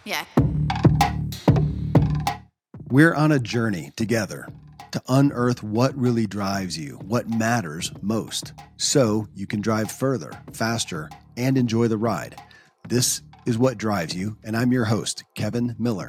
Yeah. We're on a journey together to unearth what really drives you, what matters most, so you can drive further, faster, and enjoy the ride. This is What Drives You, and I'm your host, Kevin Miller.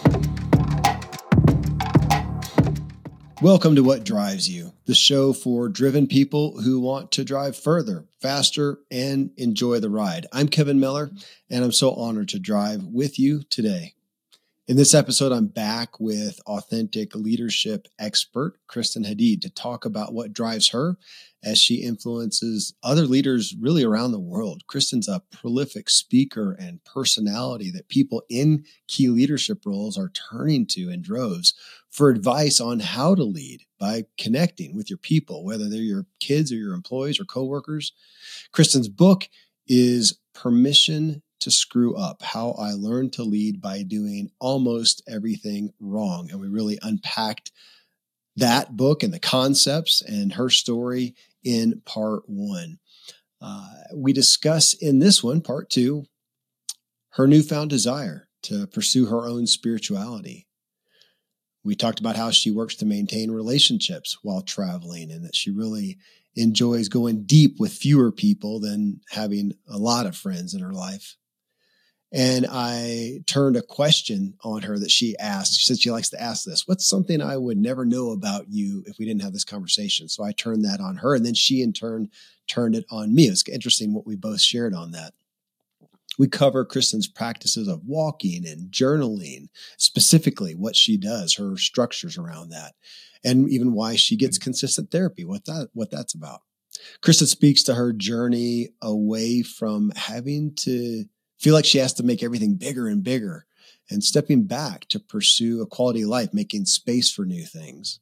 Welcome to What Drives You, the show for driven people who want to drive further, faster, and enjoy the ride. I'm Kevin Miller, and I'm so honored to drive with you today. In this episode, I'm back with authentic leadership expert Kristen Hadid to talk about what drives her as she influences other leaders really around the world. Kristen's a prolific speaker and personality that people in key leadership roles are turning to in droves for advice on how to lead by connecting with your people, whether they're your kids or your employees or coworkers. Kristen's book is Permission to Screw Up: How I Learned to Lead by Doing Almost Everything Wrong. And we really unpacked that book and the concepts and her story in part one. We discuss in this one, part two, her newfound desire to pursue her own spirituality. We talked about how she works to maintain relationships while traveling and that she really enjoys going deep with fewer people than having a lot of friends in her life. And I turned a question on her that she asked. She said she likes to ask this: what's something I would never know about you if we didn't have this conversation? So I turned that on her, and then she in turn turned it on me. It was interesting what we both shared on that. We cover Kristen's practices of walking and journaling, specifically what she does, her structures around that, and even why she gets consistent therapy, what that's about. Kristen speaks to her journey away from having to feel like she has to make everything bigger and bigger and stepping back to pursue a quality of life, making space for new things.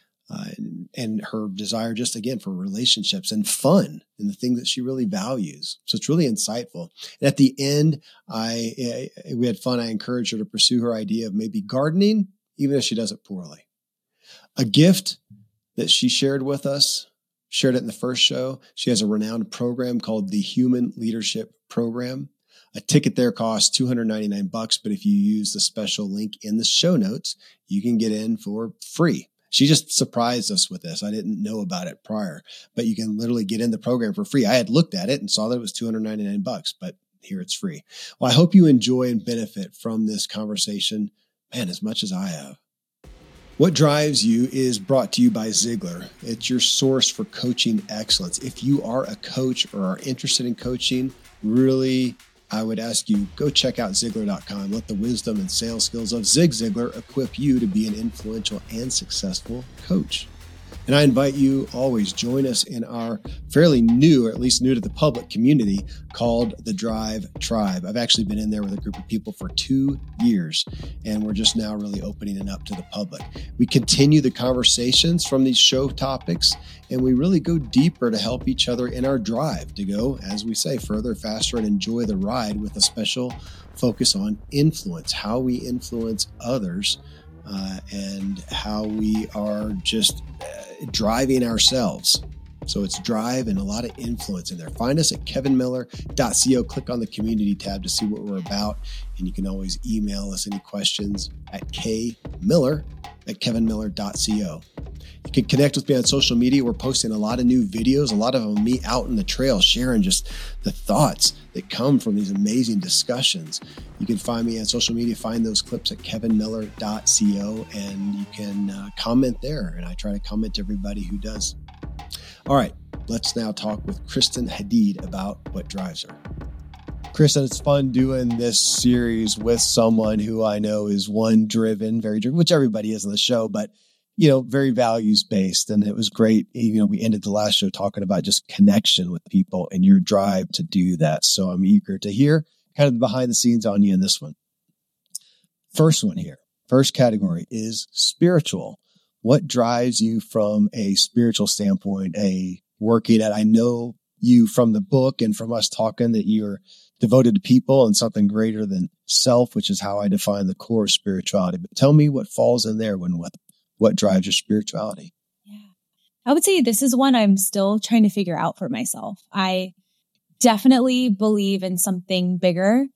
And her desire just, again, for relationships and fun and the thing that she really values. So it's really insightful. And at the end, we had fun. I encouraged her to pursue her idea of maybe gardening, even if she does it poorly. A gift that she shared with us, shared it in the first show. She has a renowned program called the Human Leadership Program. A ticket there costs $299, but if you use the special link in the show notes, you can get in for free. She just surprised us with this. I didn't know about it prior, but you can literally get in the program for free. I had looked at it and saw that it was $299, but here it's free. Well, I hope you enjoy and benefit from this conversation, man, as much as I have. What Drives You is brought to you by Ziglar. It's your source for coaching excellence. If you are a coach or are interested in coaching, really, I would ask you, go check out Ziglar.com. Let the wisdom and sales skills of Zig Ziglar equip you to be an influential and successful coach. And I invite you always join us in our fairly new, or at least new to the public community called the Drive Tribe. I've actually been in there with a group of people for 2 years, and we're just now really opening it up to the public. We continue the conversations from these show topics, and we really go deeper to help each other in our drive to go, as we say, further, faster, and enjoy the ride with a special focus on influence, how we influence others, and how we are just driving ourselves. So it's drive and a lot of influence in there. Find us at kevinmiller.co. Click on the community tab to see what we're about. And you can always email us any questions at kmiller@kevinmiller.co. You can connect with me on social media. We're posting a lot of new videos, a lot of them me out in the trail, sharing just the thoughts that come from these amazing discussions. You can find me on social media, find those clips at kevinmiller.co, and you can comment there. And I try to comment to everybody who does. All right, let's now talk with Kristen Hadid about what drives her. Kristen, it's fun doing this series with someone who I know is very driven, which everybody is on the show, but very values based. And it was great. We ended the last show talking about just connection with people and your drive to do that. So I'm eager to hear kind of the behind the scenes on you in this one. First category is spiritual. What drives you from a spiritual standpoint, working at, I know you from the book and from us talking that you're devoted to people and something greater than self, which is how I define the core spirituality. But tell me what falls in there what drives your spirituality? Yeah, I would say this is one I'm still trying to figure out for myself. I definitely believe in something bigger.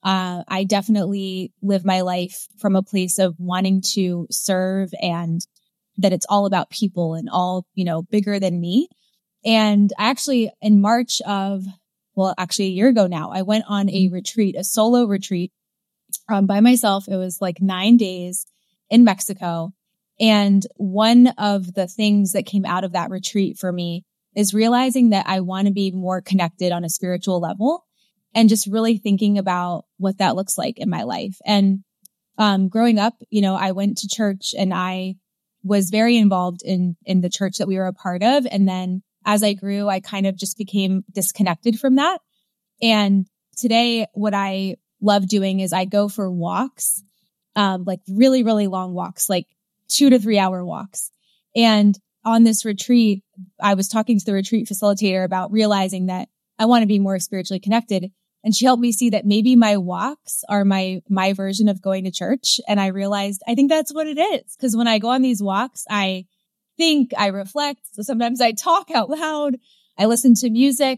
I definitely live my life from a place of wanting to serve and that it's all about people and all, bigger than me. And actually in March actually a year ago now, I went on a retreat, a solo retreat by myself. It was like 9 days in Mexico. And one of the things that came out of that retreat for me is realizing that I want to be more connected on a spiritual level and just really thinking about what that looks like in my life. And growing up, I went to church and I was very involved in the church that we were a part of. And then as I grew, I kind of just became disconnected from that. And today, what I love doing is I go for walks, like really, really long walks, like 2 to 3 hour walks. And on this retreat, I was talking to the retreat facilitator about realizing that I want to be more spiritually connected. And she helped me see that maybe my walks are my version of going to church. And I realized, I think that's what it is. Because when I go on these walks, I think, I reflect. So sometimes I talk out loud. I listen to music.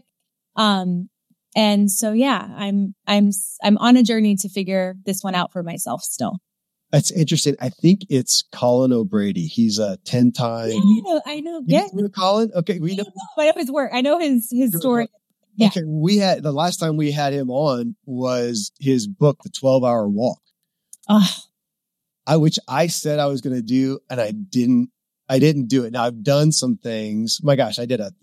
And so, yeah, I'm on a journey to figure this one out for myself still. That's interesting. I think it's Colin O'Brady. He's a 10-time. Yeah, I know. Yeah. You know Colin? Okay. We know. I know his work. I know his story. Yeah. Okay. The last time we had him on was his book, The 12-Hour Walk. Which I said I was going to do, and I didn't do it. Now I've done some things. My gosh, I did a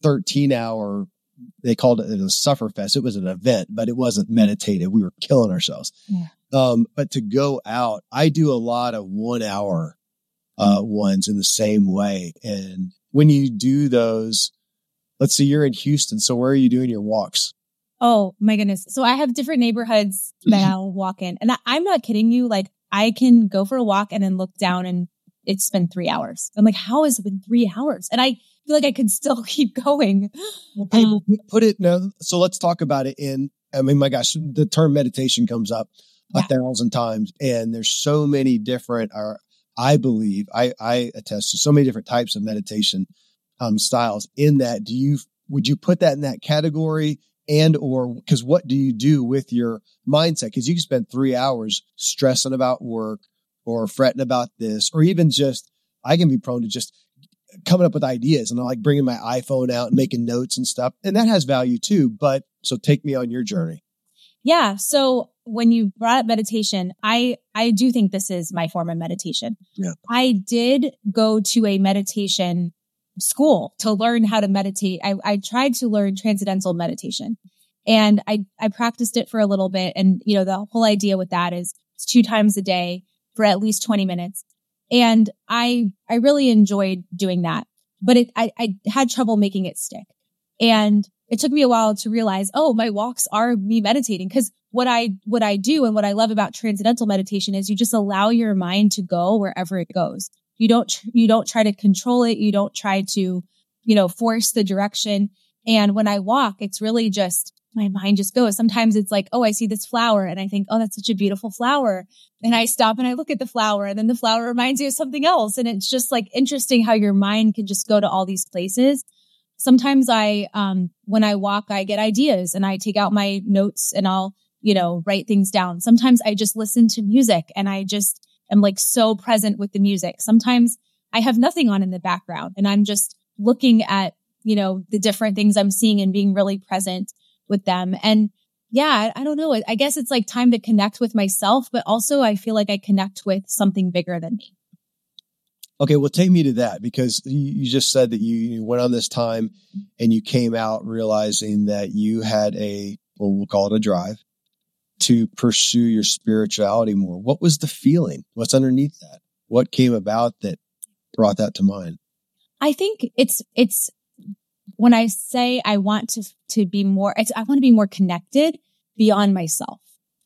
13-hour. They called it a Sufferfest. It was an event, but it wasn't meditative. We were killing ourselves. Yeah. But to go out, I do a lot of 1 hour ones in the same way. And when you do those, let's see, you're in Houston. So where are you doing your walks? Oh my goodness. So I have different neighborhoods that I'll walk in. And I'm not kidding you. Like I can go for a walk and then look down and it's been 3 hours. I'm like, how has it been 3 hours? And I feel like I could still keep going. Okay, put it now. So let's talk about it my gosh, the term meditation comes up 1,000 times, and there's so many different, I believe, I attest to so many different types of meditation styles. In that, would you put that in that category? Or because what do you do with your mindset? Because you can spend 3 hours stressing about work or fretting about this, or even just, I can be prone to just coming up with ideas and I like bringing my iPhone out and making notes and stuff. And that has value too. But so take me on your journey. Yeah. So when you brought up meditation, I do think this is my form of meditation. Yeah. I did go to a meditation school to learn how to meditate. I tried to learn transcendental meditation and I practiced it for a little bit. And, the whole idea with that is it's 2 times a day for at least 20 minutes. And I really enjoyed doing that, but I had trouble making it stick. And it took me a while to realize, my walks are me meditating. Cause what I do and what I love about transcendental meditation is you just allow your mind to go wherever it goes. You don't try to control it. You don't try to, force the direction. And when I walk, it's really just my mind just goes. Sometimes it's like, I see this flower and I think, that's such a beautiful flower. And I stop and I look at the flower and then the flower reminds you of something else. And it's just like interesting how your mind can just go to all these places. Sometimes when I walk, I get ideas and I take out my notes and I'll, write things down. Sometimes I just listen to music and I just am like so present with the music. Sometimes I have nothing on in the background and I'm just looking at, the different things I'm seeing and being really present with them. And yeah, I don't know. I guess it's like time to connect with myself, but also I feel like I connect with something bigger than me. Okay, well, take me to that because you just said that you went on this time and you came out realizing that you had we'll call it a drive to pursue your spirituality more. What was the feeling? What's underneath that? What came about that brought that to mind? I think it's when I say I want to be more, I want to be more connected beyond myself.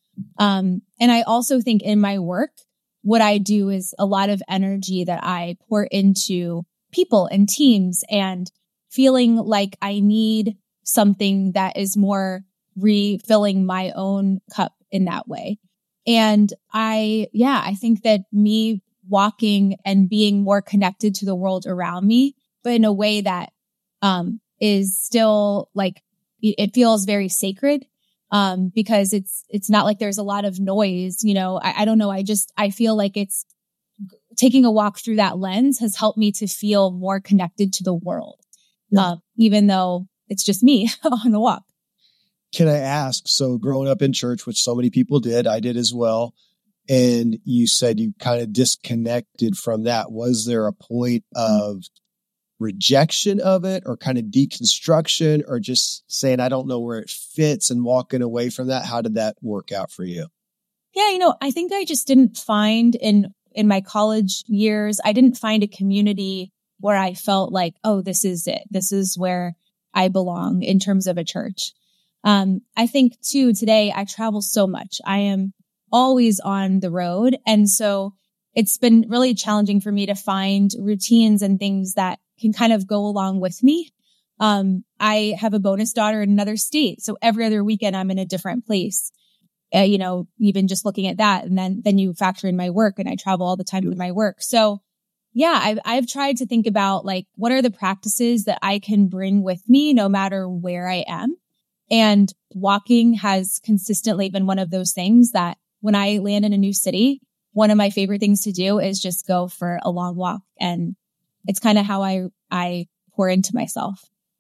And I also think in my work, what I do is a lot of energy that I pour into people and teams and feeling like I need something that is more refilling my own cup in that way. And I think that me walking and being more connected to the world around me, but in a way that is still like, it feels very sacred. because it's not like there's a lot of noise, I don't know. I feel like it's taking a walk through that lens has helped me to feel more connected to the world. Yeah. Even though it's just me on the walk. Can I ask, so growing up in church, which so many people did, I did as well, and you said you kind of disconnected from that. Was there a point of rejection of it or kind of deconstruction or just saying, I don't know where it fits and walking away from that? How did that work out for you? Yeah, I think I just didn't find in my college years, I didn't find a community where I felt like, oh, this is it. This is where I belong in terms of a church. I think too, today I travel so much. I am always on the road. And so it's been really challenging for me to find routines and things that can kind of go along with me. I have a bonus daughter in another state. So every other weekend I'm in a different place. Even just looking at that, and then you factor in my work, and I travel all the time to my work. So yeah, I've tried to think about like, what are the practices that I can bring with me no matter where I am? And walking has consistently been one of those things that when I land in a new city, one of my favorite things to do is just go for a long walk. And it's kind of how I pour into myself.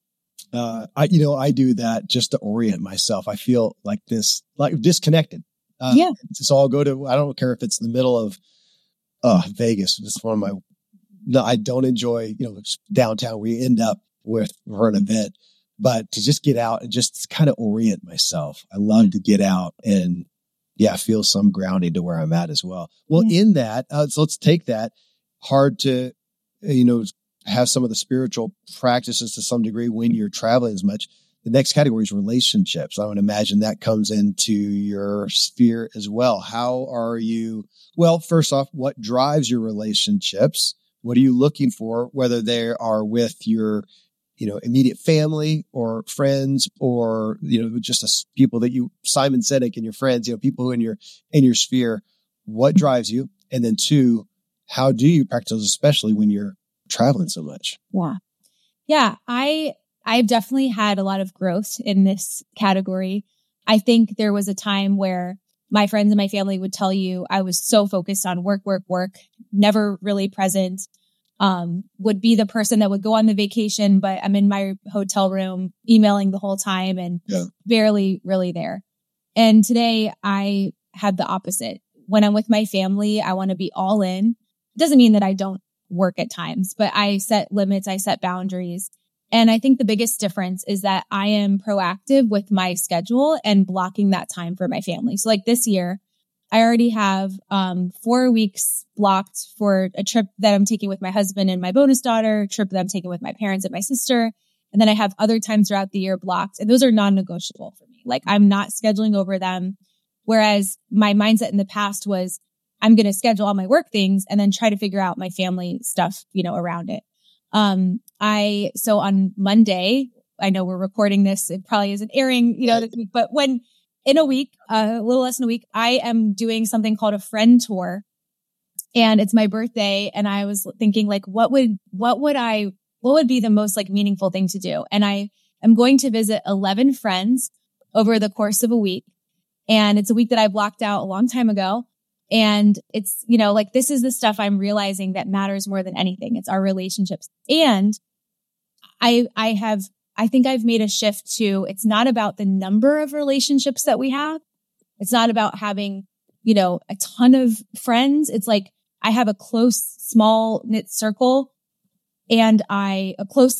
I do that just to orient myself. I feel like disconnected. So I'll go to, I don't care if it's in the middle of Vegas. It's one of my, no, I don't enjoy, downtown where you end up for an event, but to just get out and just kind of orient myself. I love to get out and feel some grounding to where I'm at as well. Well, in that, so let's take that. Hard to, have some of the spiritual practices to some degree when you're traveling as much. The next category is relationships. I would imagine that comes into your sphere as well. How are you? Well, first off, what drives your relationships? What are you looking for, whether they are with your, immediate family or friends or, just people that Simon Sinek and your friends, people who in your sphere, what drives you? And then 2, how do you practice, especially when you're traveling so much? Yeah. I've definitely had a lot of growth in this category. I think there was a time where my friends and my family would tell you I was so focused on work, never really present, would be the person that would go on the vacation, but I'm in my hotel room emailing the whole time and barely really there. And today I have the opposite. When I'm with my family, I want to be all in. It doesn't mean that I don't work at times, but I set limits, I set boundaries. And I think the biggest difference is that I am proactive with my schedule and blocking that time for my family. So like this year, I already have 4 weeks blocked for a trip that I'm taking with my husband and my bonus daughter, a trip that I'm taking with my parents and my sister. And then I have other times throughout the year blocked. And those are non-negotiable for me. Like I'm not scheduling over them. Whereas my mindset in the past was, I'm going to schedule all my work things and then try to figure out my family stuff, around it. So on Monday, I know we're recording this. It probably isn't airing, this week, but when in a week, a little less than a week, I am doing something called a friend tour, and it's my birthday. And I was thinking like, what would be the most like meaningful thing to do? And I am going to visit 11 friends over the course of a week. And it's a week that I blocked out a long time ago. And it's, this is the stuff I'm realizing that matters more than anything. It's our relationships. And I think I've made a shift to, it's not about the number of relationships that we have. It's not about having, a ton of friends. It's like, I have a small knit circle and I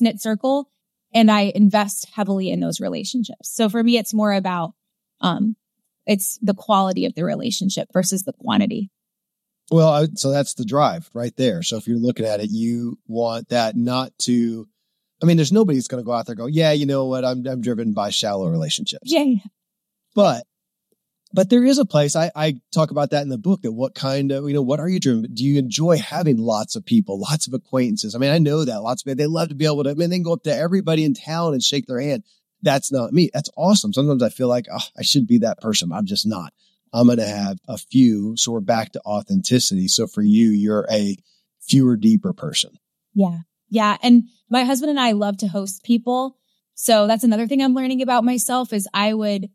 invest heavily in those relationships. So for me, it's more about, it's the quality of the relationship versus the quantity. Well, so that's the drive right there. So if you're looking at it, you want that not to, there's nobody that's going to go out there and go, yeah, you know what? I'm driven by shallow relationships. Yeah. But there is a place, I talk about that in the book, that what kind of, what are you driven? Do you enjoy having lots of people, lots of acquaintances? I know that lots of people, they love to be able to, they can go up to everybody in town and shake their hand. That's not me. That's awesome. Sometimes I feel like, I should be that person. I'm just not. I'm going to have a few. So we're back to authenticity. So for you, you're a fewer, deeper person. Yeah. Yeah. And my husband and I love to host people. So that's another thing I'm learning about myself is I would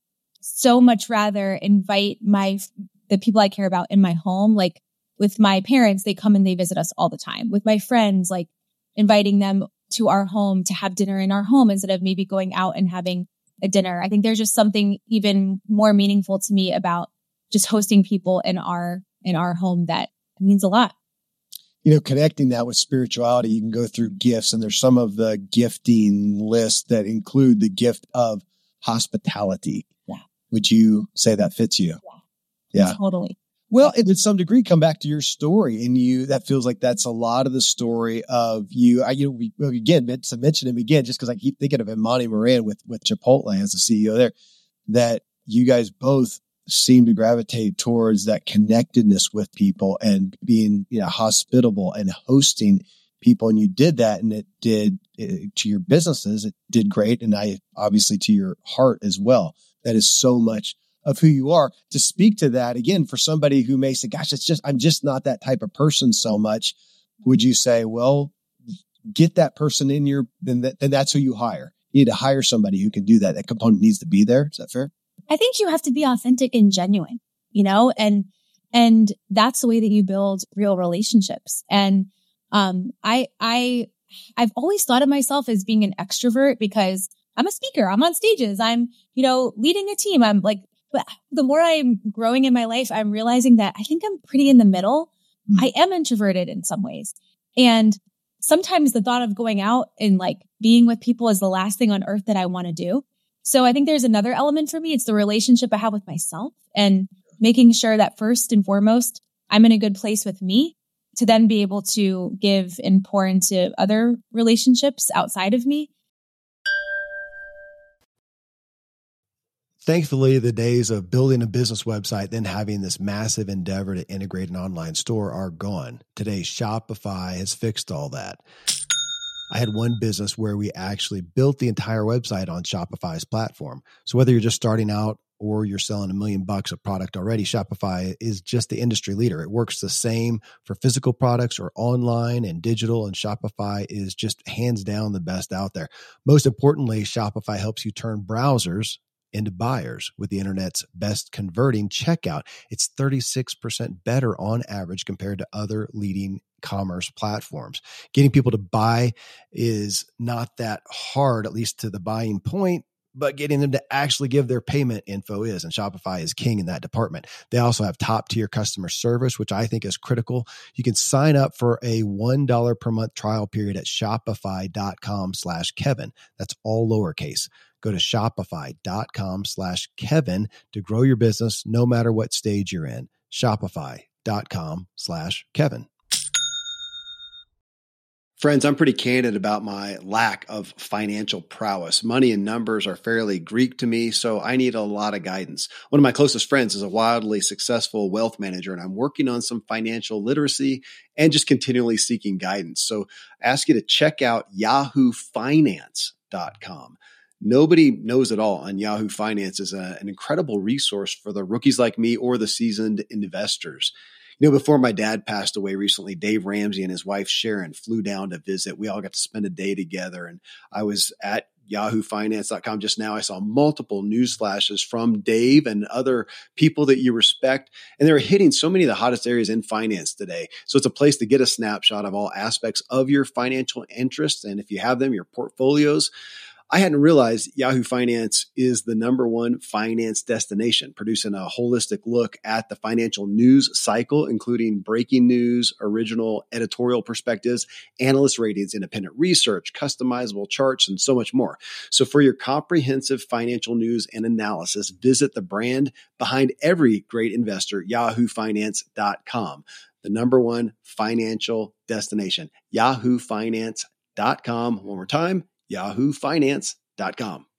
so much rather invite the people I care about in my home. Like with my parents, they come and they visit us all the time. With my friends, like inviting them to our home to have dinner in our home instead of maybe going out and having a dinner. I think there's just something even more meaningful to me about just hosting people in our home that means a lot. Connecting that with spirituality, you can go through gifts, and there's some of the gifting lists that include the gift of hospitality. Yeah. Would you say that fits you? Yeah. Totally. Well, and to some degree, come back to your story, and that feels like that's a lot of the story of you. We again meant to mention him again, just because I keep thinking of Imani Moran with Chipotle as the CEO there, that you guys both seem to gravitate towards that connectedness with people and being, hospitable and hosting people. And you did that, and it did to your businesses. It did great. And obviously to your heart as well. That is so much of who you are. To speak to that again, for somebody who may say, gosh, I'm just not that type of person so much. Would you say, well, get that person in then that's who you hire. You need to hire somebody who can do that. That component needs to be there. Is that fair? I think you have to be authentic and genuine, and that's the way that you build real relationships. And, I've always thought of myself as being an extrovert because I'm a speaker. I'm on stages. I'm, leading a team. I'm like, but the more I'm growing in my life, I'm realizing that I think I'm pretty in the middle. I am introverted in some ways. And sometimes the thought of going out and like being with people is the last thing on earth that I want to do. So I think there's another element for me. It's the relationship I have with myself and making sure that first and foremost, I'm in a good place with me to then be able to give and pour into other relationships outside of me. Thankfully, the days of building a business website, then having this massive endeavor to integrate an online store are gone. Today, Shopify has fixed all that. I had one business where we actually built the entire website on Shopify's platform. So whether you're just starting out or you're selling $1 million of product already, Shopify is just the industry leader. It works the same for physical products or online and digital, and Shopify is just hands down the best out there. Most importantly, Shopify helps you turn browsers into buyers with the internet's best converting checkout. It's 36% better on average compared to other leading commerce platforms. Getting people to buy is not that hard, at least to the buying point, but getting them to actually give their payment info is, and Shopify is king in that department. They also have top tier customer service, which I think is critical. You can sign up for a $1 per month trial period at shopify.com/Kevin. That's all lowercase. Go to shopify.com/Kevin to grow your business no matter what stage you're in. Shopify.com/Kevin. Friends, I'm pretty candid about my lack of financial prowess. Money and numbers are fairly Greek to me, so I need a lot of guidance. One of my closest friends is a wildly successful wealth manager, and I'm working on some financial literacy and just continually seeking guidance. So I ask you to check out yahoofinance.com. Nobody knows it all on Yahoo Finance is an incredible resource for the rookies like me or the seasoned investors. Before my dad passed away recently, Dave Ramsey and his wife Sharon flew down to visit. We all got to spend a day together, and I was at yahoofinance.com just now. I saw multiple news flashes from Dave and other people that you respect, and they're hitting so many of the hottest areas in finance today. So it's a place to get a snapshot of all aspects of your financial interests, and if you have them, your portfolios. I hadn't realized Yahoo Finance is the #1 finance destination, producing a holistic look at the financial news cycle, including breaking news, original editorial perspectives, analyst ratings, independent research, customizable charts, and so much more. So for your comprehensive financial news and analysis, visit the brand behind every great investor, yahoofinance.com, the #1 financial destination, yahoofinance.com. One more time, yahoofinance.com.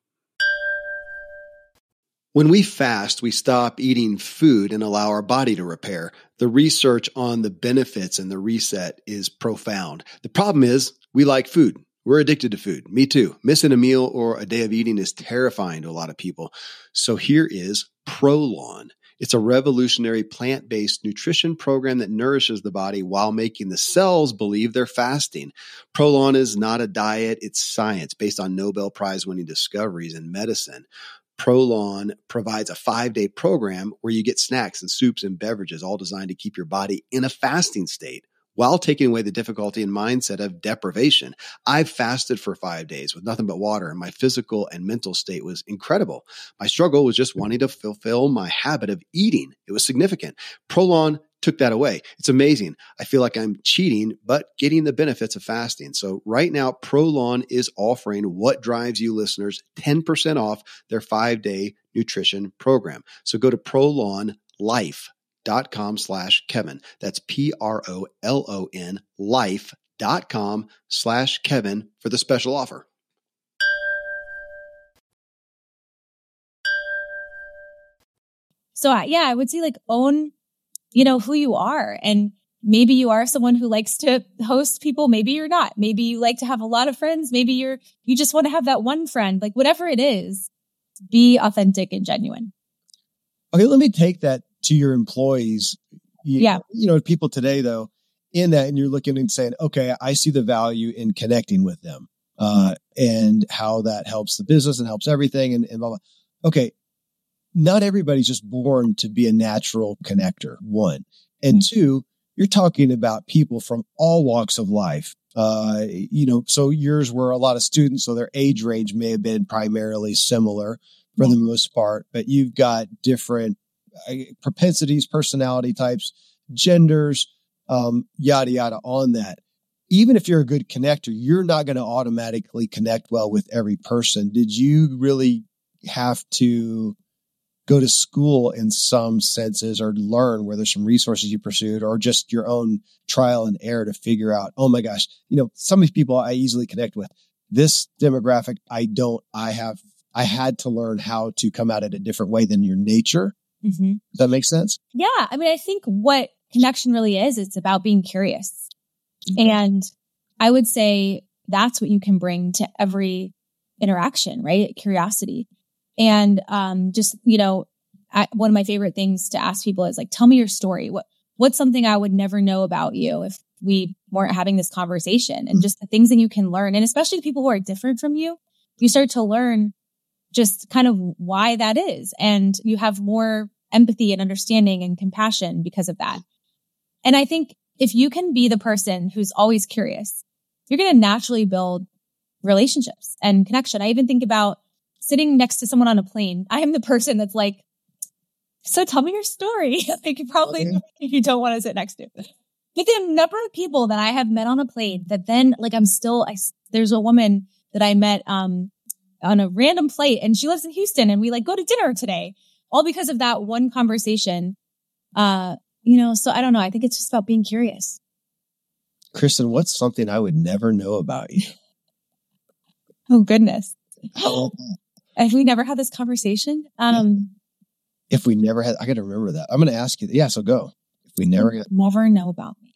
When we fast, we stop eating food and allow our body to repair. The research on the benefits and the reset is profound. The problem is we like food. We're addicted to food. Me too. Missing a meal or a day of eating is terrifying to a lot of people. So here is Prolon. It's a revolutionary plant-based nutrition program that nourishes the body while making the cells believe they're fasting. Prolon is not a diet, it's science based on Nobel Prize-winning discoveries in medicine. ProLawn provides a 5-day program where you get snacks and soups and beverages, all designed to keep your body in a fasting state while taking away the difficulty and mindset of deprivation. I've fasted for 5 days with nothing but water, and my physical and mental state was incredible. My struggle was just wanting to fulfill my habit of eating. It was significant. ProLawn took that away. It's amazing. I feel like I'm cheating, but getting the benefits of fasting. So right now, ProLawn is offering What Drives You listeners 10% off their 5-day nutrition program. So go to ProLawnLife.com/Kevin. That's PROLON life.com/Kevin for the special offer. So I would say like own, who you are. And maybe you are someone who likes to host people. Maybe you're not. Maybe you like to have a lot of friends. Maybe you just want to have that one friend, like whatever it is, be authentic and genuine. Okay. Let me take that to your employees. People today though, in that, and you're looking and saying, okay, I see the value in connecting with them, and how that helps the business and helps everything and blah, blah. Okay. Not everybody's just born to be a natural connector, one. And two, you're talking about people from all walks of life. So yours were a lot of students, so their age range may have been primarily similar for the most part, but you've got different propensities, personality types, genders, yada, yada on that. Even if you're a good connector, you're not going to automatically connect well with every person. Did you really have to go to school in some senses or learn where there's some resources you pursued or just your own trial and error to figure out, oh my gosh, some of these people I easily connect with. This demographic, I had to learn how to come at it a different way than your nature. Mm-hmm. Does that make sense? Yeah. I mean, I think what connection really is, it's about being curious. Okay. And I would say that's what you can bring to every interaction, right? Curiosity. And one of my favorite things to ask people is like, tell me your story. What's something I would never know about you if we weren't having this conversation? And just the things that you can learn. And especially the people who are different from you, you start to learn just kind of why that is. And you have more empathy and understanding and compassion because of that. And I think if you can be the person who's always curious, you're going to naturally build relationships and connection. I even think about sitting next to someone on a plane. I am the person that's like, so tell me your story. Like you don't want to sit next to. But the number of people that I have met on a plane that then like there's a woman that I met on a random flight and she lives in Houston and we like go to dinner today, all because of that one conversation. So I don't know. I think it's just about being curious. Kristen, what's something I would never know about you? Oh goodness. If we never had this conversation, if we never had, I got to remember that. I'm going to ask you. Yeah. So go. If we never know about me.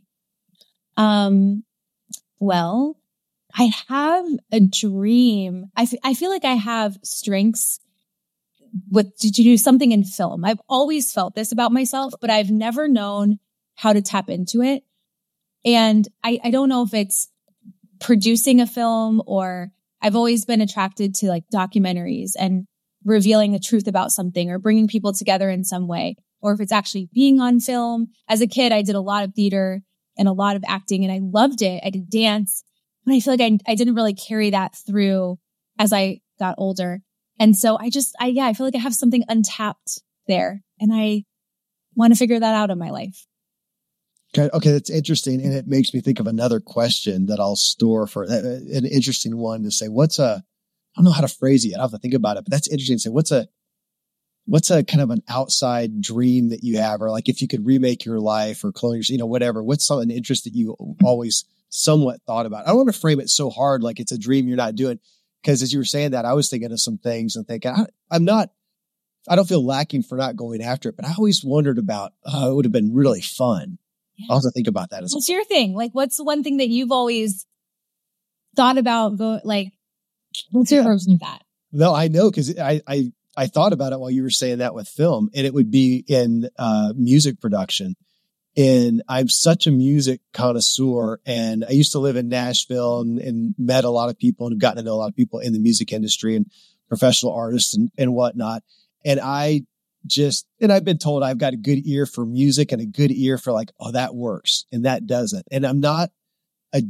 Well, I have a dream. I feel like I have strengths to do something in film. I've always felt this about myself, but I've never known how to tap into it. And I don't know if it's producing a film or I've always been attracted to like documentaries and revealing the truth about something or bringing people together in some way, or if it's actually being on film. As a kid, I did a lot of theater and a lot of acting and I loved it. I did dance, but I feel like I didn't really carry that through as I got older. And so I feel like I have something untapped there and I want to figure that out in my life. Okay, that's interesting. And it makes me think of another question that I'll store for an interesting one to say, I don't know how to phrase it. I have to think about it, but that's interesting to say, what's a kind of an outside dream that you have, or like if you could remake your life or clone your, whatever, what's an interest that you always somewhat thought about? I don't want to frame it so hard, like it's a dream you're not doing. Because as you were saying that, I was thinking of some things and thinking, I don't feel lacking for not going after it, but I always wondered about, it would have been really fun. I'll have to think about that as well. What's your thing? Like, what's the one thing that you've always thought about? What's your version of that? No, I know because I thought about it while you were saying that with film, and it would be in music production. And I'm such a music connoisseur, and I used to live in Nashville and met a lot of people and have gotten to know a lot of people in the music industry and professional artists and whatnot. And I've been told I've got a good ear for music and a good ear for like, oh, that works and that doesn't. And I'm not a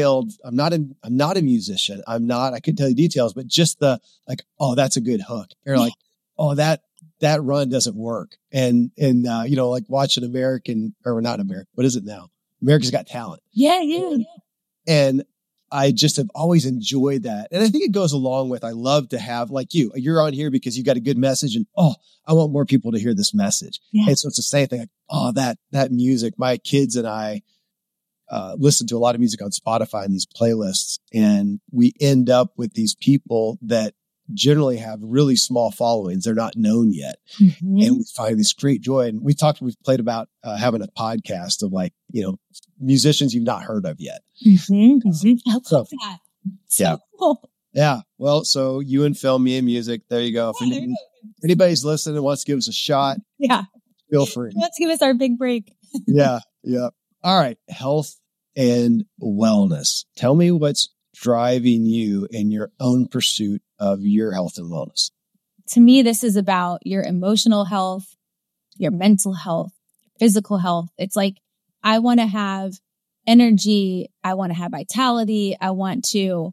musician. I couldn't tell you details, but just the like, oh, that's a good hook. Or like, oh, that run doesn't work. And like watching what is it now? America's Got Talent. Yeah. And I just have always enjoyed that. And I think it goes along with, I love to have like you're on here because you got a good message and, oh, I want more people to hear this message. Yeah. And so it's the same thing. Like, oh, that music, my kids and I, listen to a lot of music on Spotify and these playlists. And we end up with these people that generally have really small followings. They're not known yet. Mm-hmm. And we find this great joy. And we've played about having a podcast of like, musicians you've not heard of yet. Mm-hmm. Mm-hmm. I love that. So cool. Yeah. Well, so you and film, me and music. There you go. If anybody's listening and wants to give us a shot, feel free. Let's give us our big break. Yeah. All right. Health and wellness. Tell me what's driving you in your own pursuit of your health and wellness. To me, this is about your emotional health, your mental health, physical health. It's like, I want to have energy. I want to have vitality. I want to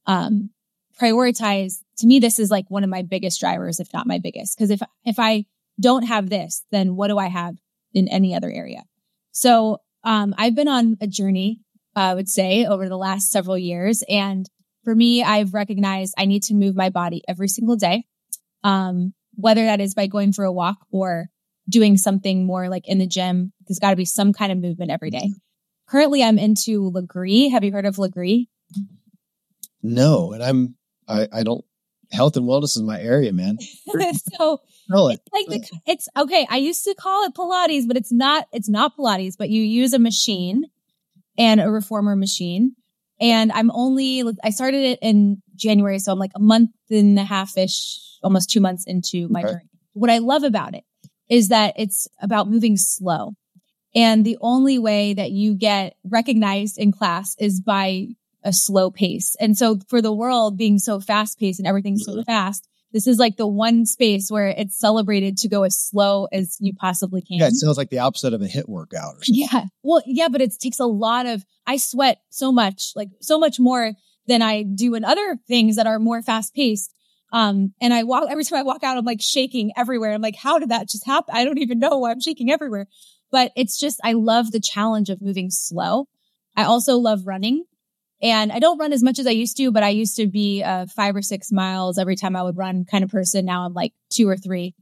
prioritize. To me, this is like one of my biggest drivers, if not my biggest. Because if I don't have this, then what do I have in any other area? So I've been on a journey, I would say, over the last several years. And for me, I've recognized I need to move my body every single day, whether that is by going for a walk or doing something more like in the gym. There's got to be some kind of movement every day. Currently, I'm into Lagree. Have you heard of Lagree? No, and I don't. Health and wellness is my area, man. So it's okay. I used to call it Pilates, but it's not Pilates. But you use a machine and a reformer machine. And I started it in January, so I'm like a month and a half-ish, almost 2 months into my journey. What I love about it is that it's about moving slow. And the only way that you get recognized in class is by a slow pace. And so for the world being so fast paced and everything's so fast, this is like the one space where it's celebrated to go as slow as you possibly can. Yeah, it sounds like the opposite of a HIIT workout or something. Yeah. Well, yeah, but it takes I sweat so much, like so much more than I do in other things that are more fast paced. And every time I walk out, I'm like shaking everywhere. I'm like, how did that just happen? I don't even know why I'm shaking everywhere. But it's just, I love the challenge of moving slow. I also love running. And I don't run as much as I used to, but I used to be 5 or 6 miles every time I would run kind of person. Now I'm like 2 or 3.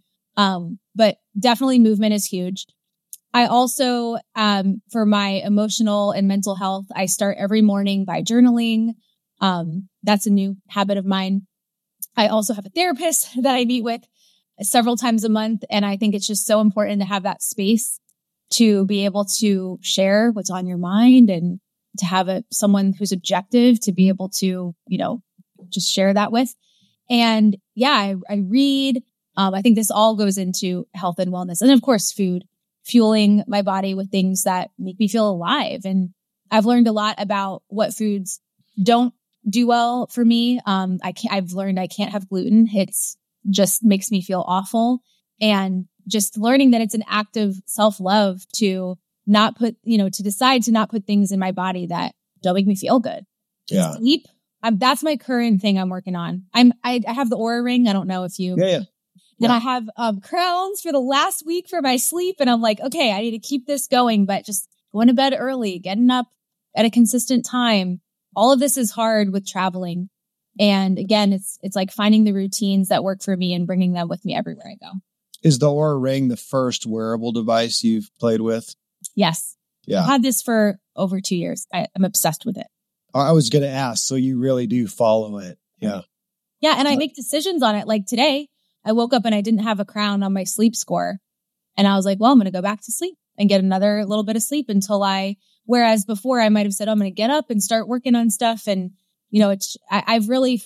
But definitely movement is huge. I also, for my emotional and mental health, I start every morning by journaling. That's a new habit of mine. I also have a therapist that I meet with several times a month. And I think it's just so important to have that space to be able to share what's on your mind and to have someone who's objective to be able to, just share that with. And yeah, I read. I think this all goes into health and wellness. And of course, food, fueling my body with things that make me feel alive. And I've learned a lot about what foods don't do well for me. I've learned I can't have gluten. It's just makes me feel awful. And just learning that it's an act of self-love to not put, to decide to not put things in my body that don't make me feel good. Yeah. Sleep. That's my current thing I'm working on. I have the Oura ring. I don't know if you. Yeah. And I have crowns for the last week for my sleep. And I'm like, okay, I need to keep this going, but just going to bed early, getting up at a consistent time. All of this is hard with traveling. And again, it's like finding the routines that work for me and bringing them with me everywhere I go. Is the Oura Ring the first wearable device you've played with? Yes. Yeah. I've had this for over 2 years. I'm obsessed with it. I was going to ask, so you really do follow it. Yeah. Yeah. And I make decisions on it. Like today, I woke up and I didn't have a crown on my sleep score. And I was like, well, I'm going to go back to sleep and get another little bit of sleep whereas before I might have said, I'm going to get up and start working on stuff. And, I've really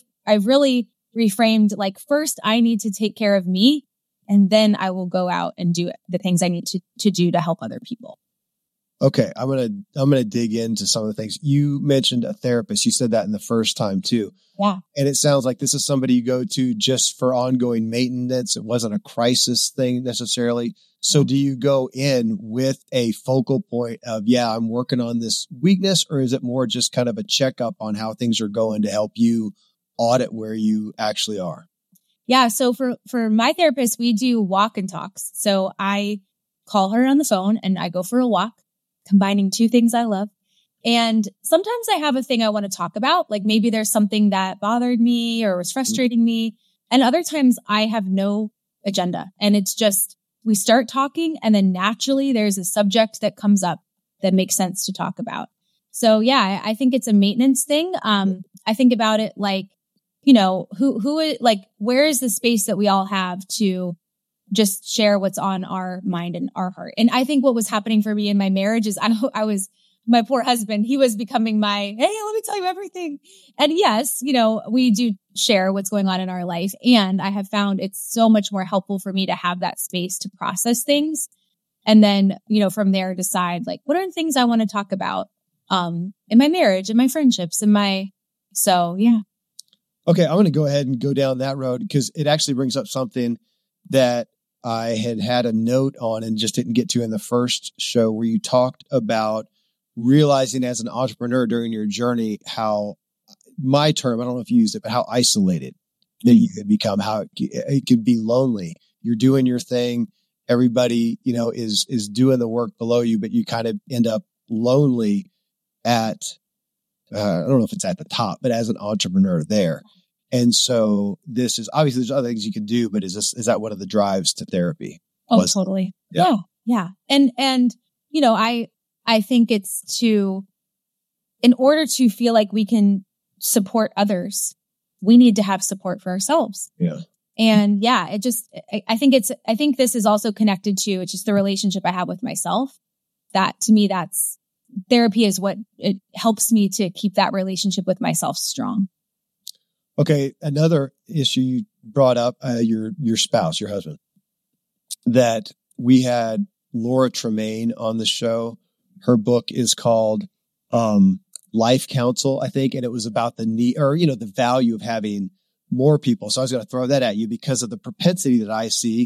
reframed like, first I need to take care of me and then I will go out and do the things I need to do to help other people. Okay, I'm gonna dig into some of the things you mentioned. A therapist, you said that in the first time too. Yeah. And it sounds like this is somebody you go to just for ongoing maintenance. It wasn't a crisis thing necessarily. So do you go in with a focal point of, yeah, I'm working on this weakness, or is it more just kind of a checkup on how things are going to help you audit where you actually are? Yeah. So for my therapist, we do walk and talks. So I call her on the phone and I go for a walk, combining two things I love. And sometimes I have a thing I want to talk about, like maybe there's something that bothered me or was frustrating me. And other times I have no agenda, and it's just, we start talking and then naturally there's a subject that comes up that makes sense to talk about. So yeah, I think it's a maintenance thing. I think about it like, you know, where is the space that we all have to just share what's on our mind and our heart? And I think what was happening for me in my marriage is my poor husband, he was becoming my, hey, let me tell you everything. And yes, you know, we do share what's going on in our life. And I have found it's so much more helpful for me to have that space to process things. And then, you know, from there decide like, what are the things I want to talk about, in my marriage, in my friendships, so yeah. Okay. I'm going to go ahead and go down that road because it actually brings up something that I had a note on and just didn't get to in the first show, where you talked about realizing as an entrepreneur during your journey, how, my term, I don't know if you used it, but how isolated that you could become, how it could be lonely. You're doing your thing. Everybody, you know, is doing the work below you, but you kind of end up lonely at, I don't know if it's at the top, but as an entrepreneur there. And so this is obviously, there's other things you can do, but is that one of the drives to therapy? Oh, totally. Yeah. And, you know, I think it's in order to feel like we can support others, we need to have support for ourselves. Yeah. And yeah, I think this is also connected to, it's just the relationship I have with myself. That to me, that's therapy is what it helps me to keep that relationship with myself strong. Okay. Another issue you brought up, your spouse, your husband, that we had Laura Tremaine on the show. Her book is called, Life Counsel, I think. And it was about the need, or, you know, the value of having more people. So I was going to throw that at you because of the propensity that I see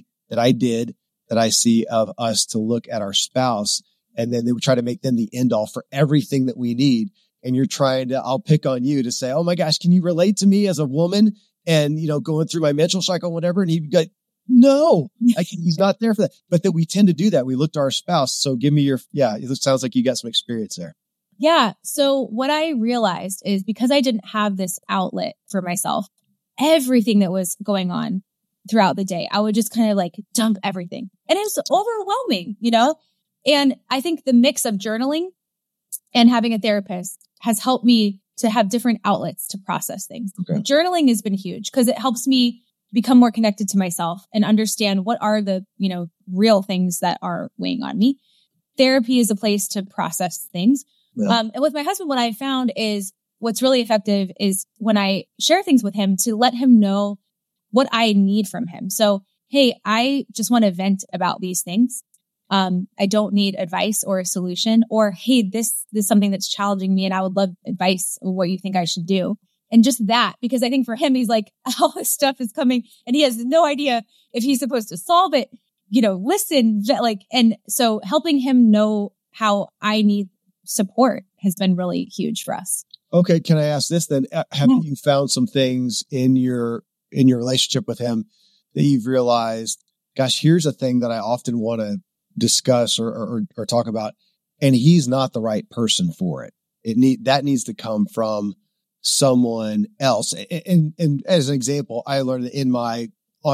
of us to look at our spouse, and then they would try to make them the end all for everything that we need. And you're trying to, I'll pick on you to say, oh my gosh, can you relate to me as a woman? And, you know, going through my menstrual cycle, whatever. And he'd go, no, he's not there for that. But that we tend to do that. We look to our spouse. So give me it sounds like you got some experience there. Yeah. So what I realized is because I didn't have this outlet for myself, everything that was going on throughout the day, I would just kind of like dump everything. And it was overwhelming, you know? And I think the mix of journaling and having a therapist has helped me to have different outlets to process things. Okay. Journaling has been huge because it helps me become more connected to myself and understand what are the, you know, real things that are weighing on me. Therapy is a place to process things. Yeah. And with my husband, what I found is what's really effective is when I share things with him to let him know what I need from him. So, hey, I just want to vent about these things. I don't need advice or a solution, or, hey, this is something that's challenging me and I would love advice on what you think I should do. And just that, because I think for him, he's like, all this stuff is coming and he has no idea if he's supposed to solve it, you know, listen, and so helping him know how I need support has been really huge for us. Okay. Can I ask this then? Have you found some things in your relationship with him that you've realized, gosh, here's a thing that I often want to discuss or talk about, and he's not the right person for it. That needs to come from someone else. And as an example, I learned in my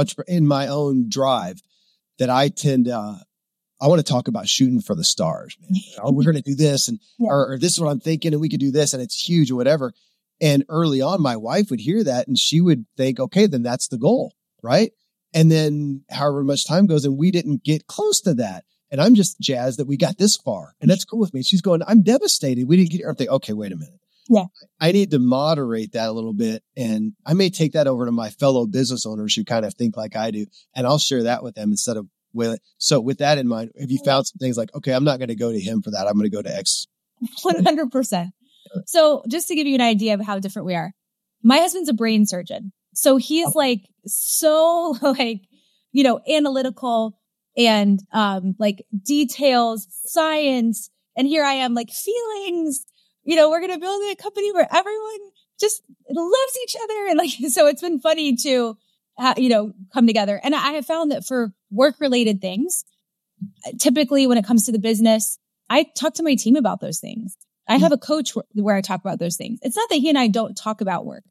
own drive that I tend I want to talk about shooting for the stars, man. Oh, we're going to do this or this is what I'm thinking and we could do this and it's huge or whatever. And early on, my wife would hear that and she would think, okay, then that's the goal. Right. And then however much time goes and we didn't get close to that. And I'm just jazzed that we got this far and that's cool with me. She's going, I'm devastated. We didn't get here. I'm thinking, okay, wait a minute. Yeah. I need to moderate that a little bit. And I may take that over to my fellow business owners who kind of think like I do. And I'll share that with them instead of with it. So with that in mind, have you found some things like, okay, I'm not going to go to him for that. I'm going to go to X? 100%. So just to give you an idea of how different we are, my husband's a brain surgeon. So he's like, so like, analytical and, like details, science. And here I am like feelings, we're going to build a company where everyone just loves each other. And like, so it's been funny to, come together. And I have found that for work related things, typically when it comes to the business, I talk to my team about those things. I have a coach where I talk about those things. It's not that he and I don't talk about work.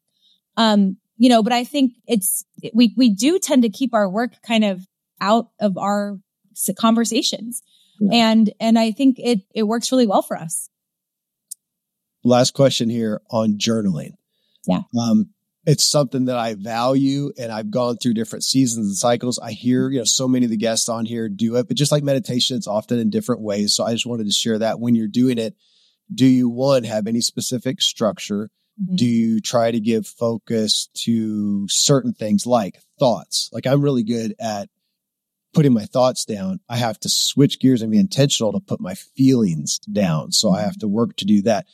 But I think we do tend to keep our work kind of out of our conversations. Yeah. And I think it works really well for us. Last question here on journaling. Yeah. It's something that I value, and I've gone through different seasons and cycles. I hear, so many of the guests on here do it, but just like meditation, it's often in different ways. So I just wanted to share that. When you're doing it, do you, one, have any specific structure? Mm-hmm. Do you try to give focus to certain things like thoughts? Like I'm really good at putting my thoughts down. I have to switch gears and be intentional to put my feelings down. So I have to work to do that.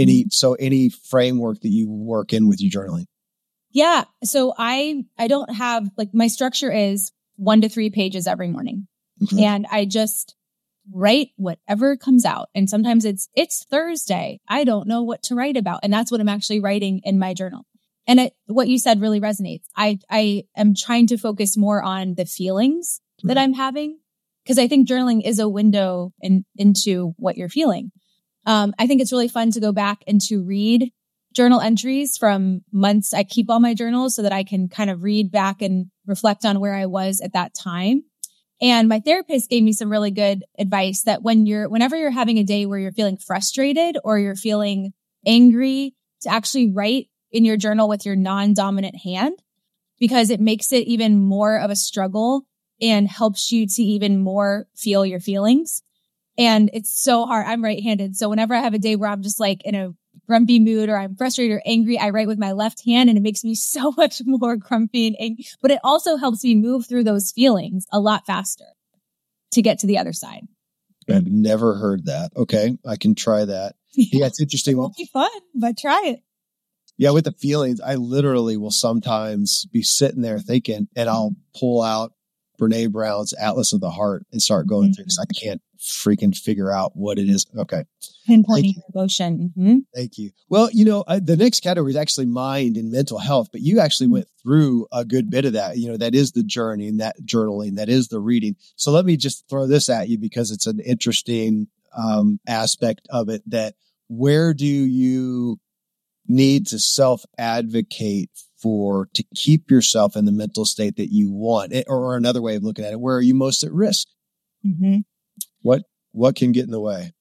Any framework that you work in with your journaling? Yeah. So I don't have, like, my structure is 1 to 3 pages every morning. Okay. And I just write whatever comes out. And sometimes it's Thursday. I don't know what to write about. And that's what I'm actually writing in my journal. And what you said really resonates. I am trying to focus more on the feelings that I'm having, because I think journaling is a window into what you're feeling. I think it's really fun to go back and to read journal entries from months. I keep all my journals so that I can kind of read back and reflect on where I was at that time. And my therapist gave me some really good advice that whenever you're having a day where you're feeling frustrated or you're feeling angry, to actually write in your journal with your non-dominant hand, because it makes it even more of a struggle and helps you to even more feel your feelings. And it's so hard. I'm right-handed. So whenever I have a day where I'm just like in a grumpy mood or I'm frustrated or angry, I write with my left hand, and it makes me so much more grumpy and angry. But it also helps me move through those feelings a lot faster to get to the other side. I've never heard that. Okay. I can try that. Yeah, it's interesting. It'll be fun, but try it. Yeah, with the feelings, I literally will sometimes be sitting there thinking, and I'll pull out Brene Brown's Atlas of the Heart and start going through, because I can't freaking figure out what it is. Okay. Pinpointing emotion. Mm-hmm. Thank you. Well, the next category is actually mind and mental health, but you actually went through a good bit of that. That is the journey and that journaling, that is the reading. So let me just throw this at you, because it's an interesting aspect of it. That where do you need to self-advocate to keep yourself in the mental state that you want? Or another way of looking at it, where are you most at risk? Mm-hmm. What can get in the way?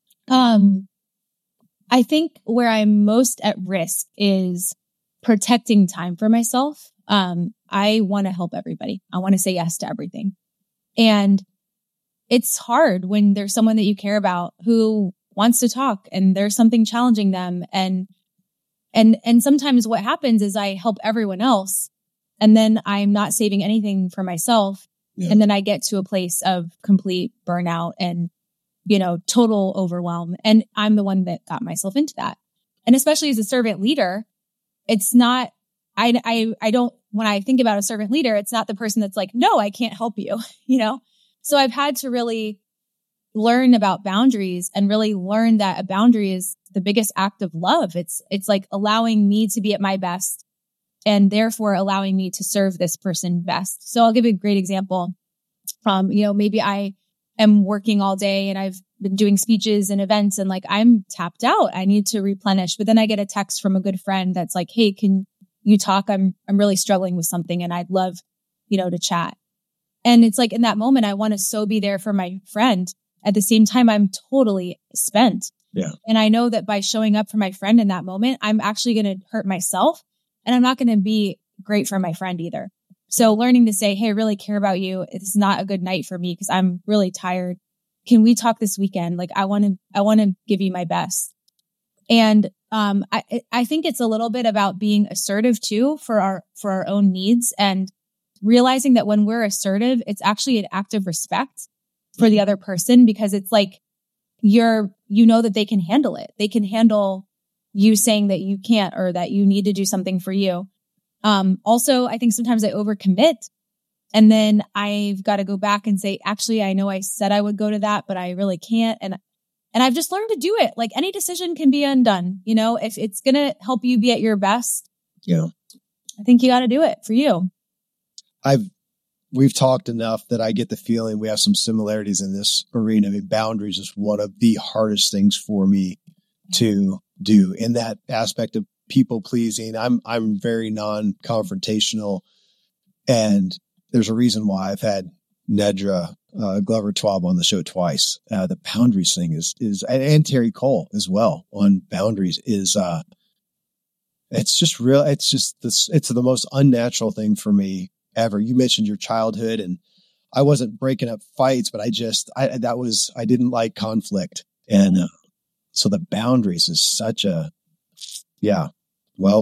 I think where I'm most at risk is protecting time for myself. I want to help everybody. I want to say yes to everything. And it's hard when there's someone that you care about who wants to talk and there's something challenging them. And sometimes what happens is I help everyone else, and then I'm not saving anything for myself. Yeah. And then I get to a place of complete burnout and, total overwhelm. And I'm the one that got myself into that. And especially as a servant leader, it's not, I don't, when I think about a servant leader, it's not the person that's like, no, I can't help you, So I've had to really learn about boundaries and really learn that a boundary is the biggest act of love. It's like allowing me to be at my best, and therefore allowing me to serve this person best. So I'll give you a great example. Maybe I am working all day and I've been doing speeches and events, and like I'm tapped out. I need to replenish. But then I get a text from a good friend that's like, hey, can you talk? I'm really struggling with something and I'd love, to chat. And it's like in that moment, I want to so be there for my friend. At the same time, I'm totally spent. Yeah. And I know that by showing up for my friend in that moment, I'm actually going to hurt myself, and I'm not going to be great for my friend either. So learning to say, hey, I really care about you. It's not a good night for me because I'm really tired. Can we talk this weekend? Like I want to give you my best. And I think it's a little bit about being assertive too for our own needs, and realizing that when we're assertive, it's actually an act of respect for the other person, because it's like you know that they can handle it. They can handle you saying that you can't or that you need to do something for you. Also, I think sometimes I overcommit, and then I've got to go back and say, actually, I know I said I would go to that, but I really can't. And I've just learned to do it. Like any decision can be undone. You know, if it's going to help you be at your best, I think you got to do it for you. We've talked enough that I get the feeling we have some similarities in this arena. I mean, boundaries is one of the hardest things for me to do in that aspect of people pleasing. I'm very non-confrontational, and there's a reason why I've had Nedra Glover Twab on the show twice. The boundaries thing is and Terry Cole as well on boundaries is it's just real. It's the most unnatural thing for me ever. You mentioned your childhood, and I wasn't breaking up fights, but I didn't like conflict. And so the boundaries is such a, well,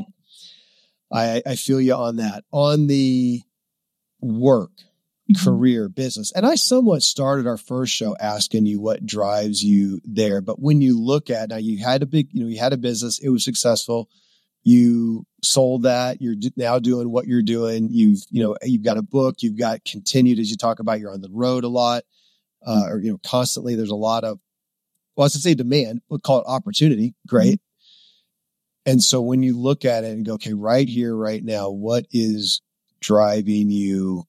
I feel you on that. On the work, career, business. And I somewhat started our first show asking you what drives you there. But when you look at, now you had a business, it was successful. You sold that. You're now doing what you're doing. You've got a book. You've got continued, as you talk about, you're on the road a lot, or constantly. There's a lot of, well, I was going to say demand. We'll call it opportunity. Great. And so when you look at it and go, okay, right here, right now, what is driving you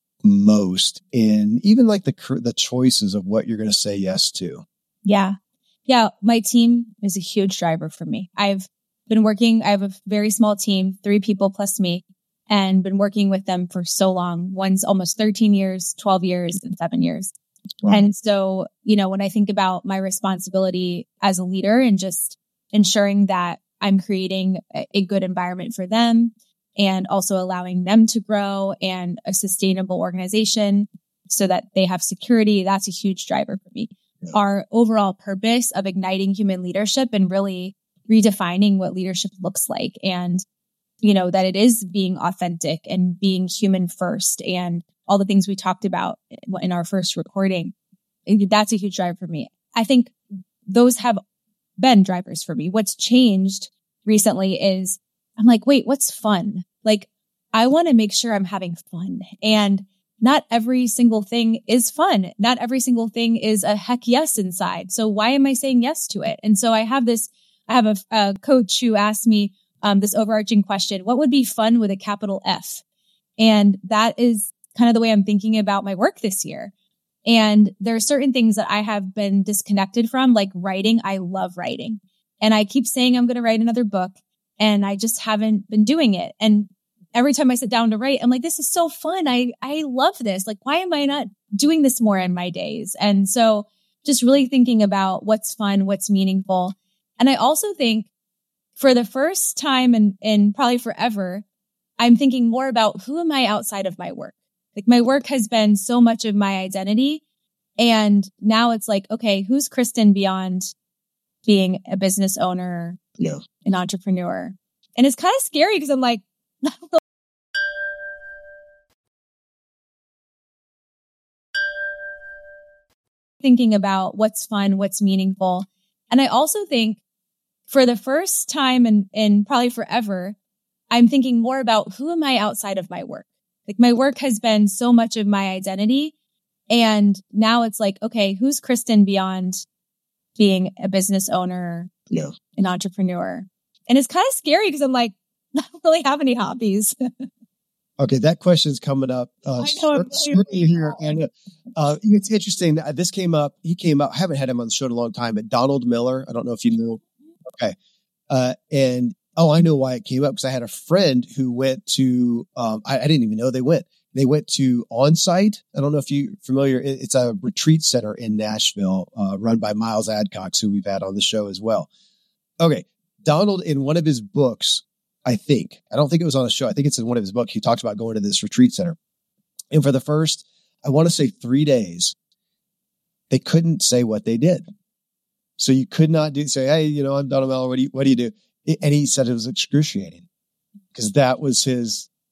most in even like the choices of what you're going to say yes to? Yeah. My team is a huge driver for me. I've been working. I have a very small team, 3 people plus me, and been working with them for so long. One's almost 13 years, 12 years, and 7 years. Wow. And so, when I think about my responsibility as a leader and just ensuring that I'm creating a good environment for them and also allowing them to grow and a sustainable organization so that they have security, that's a huge driver for me. Yeah. Our overall purpose of igniting human leadership and really redefining what leadership looks like, and, that it is being authentic and being human first and all the things we talked about in our first recording. That's a huge driver for me. I think those have been drivers for me. What's changed recently is I'm like, wait, what's fun? Like, I want to make sure I'm having fun, and not every single thing is fun. Not every single thing is a heck yes inside. So why am I saying yes to it? And so I have a coach who asked me this overarching question: what would be fun with a capital F? And that is kind of the way I'm thinking about my work this year. And there are certain things that I have been disconnected from, like writing. I love writing. And I keep saying I'm going to write another book, and I just haven't been doing it. And every time I sit down to write, I'm like, this is so fun. I love this. Like, why am I not doing this more in my days? And so just really thinking about what's fun, what's meaningful. And I also think for the first time in probably forever, I'm thinking more about who am I outside of my work? Like, my work has been so much of my identity. And now it's like, okay, who's Kristen beyond being a business owner, an entrepreneur? And it's kind of scary because I'm like, thinking about what's fun, what's meaningful. And I also think for the first time in probably forever, I'm thinking more about who am I outside of my work? Like, my work has been so much of my identity. And now it's like, okay, who's Kristen beyond being a business owner, an entrepreneur? And it's kind of scary because I'm like, I don't really have any hobbies. Okay, that question's coming up here. And it's interesting. This came up. He came up. I haven't had him on the show in a long time, but Donald Miller. I don't know if you know. Okay. I know why it came up, because I had a friend who went to, I didn't even know they went to Onsite. I don't know if you're familiar. It's a retreat center in Nashville, run by Miles Adcox, who we've had on the show as well. Okay. Donald, in one of his books, I don't think it was on a show. I think it's in one of his books. He talks about going to this retreat center. And for the first, I want to say 3 days, they couldn't say what they did. So you could not say, hey, I'm Donald Miller. What do you do? And he said it was excruciating, because that was his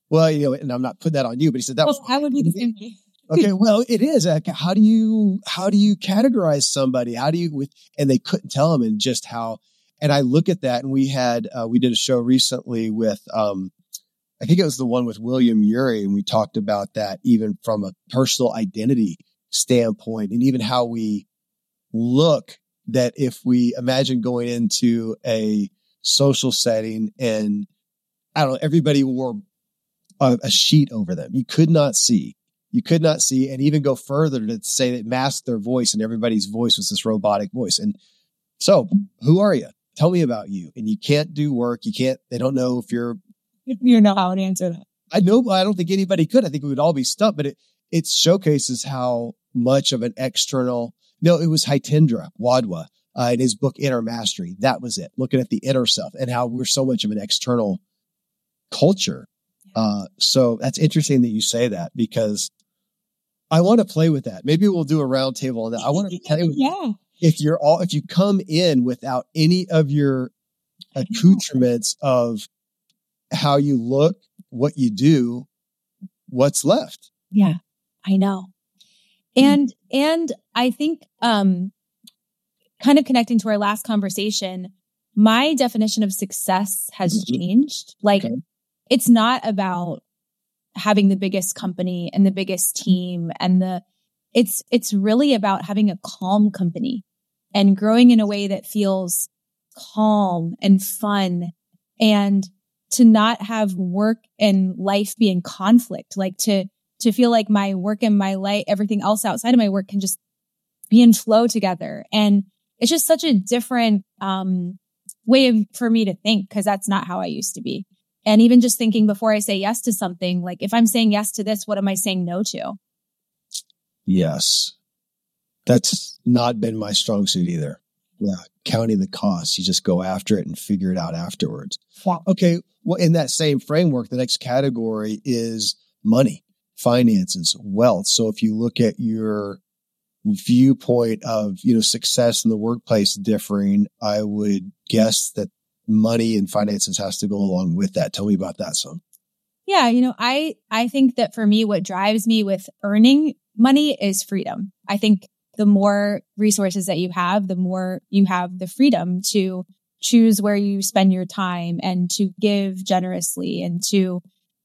Well, and I'm not putting that on you, but he said that was. I would be the same way. Okay, well, it is. How do you categorize somebody? And they couldn't tell him, and just how. And I look at that, and we did a show recently with, I think it was the one with William Ury, and we talked about that even from a personal identity standpoint, and even how we look. That if we imagine going into a social setting, and I don't know, everybody wore a sheet over them, you could not see, and even go further to say that masked their voice, and everybody's voice was this robotic voice. And so, who are you? Tell me about you. And you can't do work. They don't know if you're. You know how to answer that. I know. I don't think anybody could. I think we would all be stumped, but it showcases how much of an external. No, it was Hitendra Wadhwa in his book, Inner Mastery. That was it. Looking at the inner self and how we're so much of an external culture. So that's interesting that you say that, because I want to play with that. Maybe we'll do a round table on that. I want to tell you, if you come in without any of your accoutrements of how you look, what you do, what's left? Yeah, I know. And I think, kind of connecting to our last conversation, my definition of success has changed. Like, it's not about having the biggest company and the biggest team, and it's really about having a calm company and growing in a way that feels calm and fun, and to not have work and life be in conflict, like to feel like my work and my life, everything else outside of my work can just be in flow together. And it's just such a different way for me to think, because that's not how I used to be. And even just thinking before I say yes to something, like if I'm saying yes to this, what am I saying no to? Yes. That's not been my strong suit either. Yeah. Counting the costs. You just go after it and figure it out afterwards. Wow. Okay. Well, in that same framework, the next category is money, finances, wealth. So if you look at your viewpoint of, success in the workplace differing, I would guess that money and finances has to go along with that. Tell me about that, son. Yeah. I think that for me, what drives me with earning money is freedom. I think the more resources that you have, the more you have the freedom to choose where you spend your time and to give generously and to,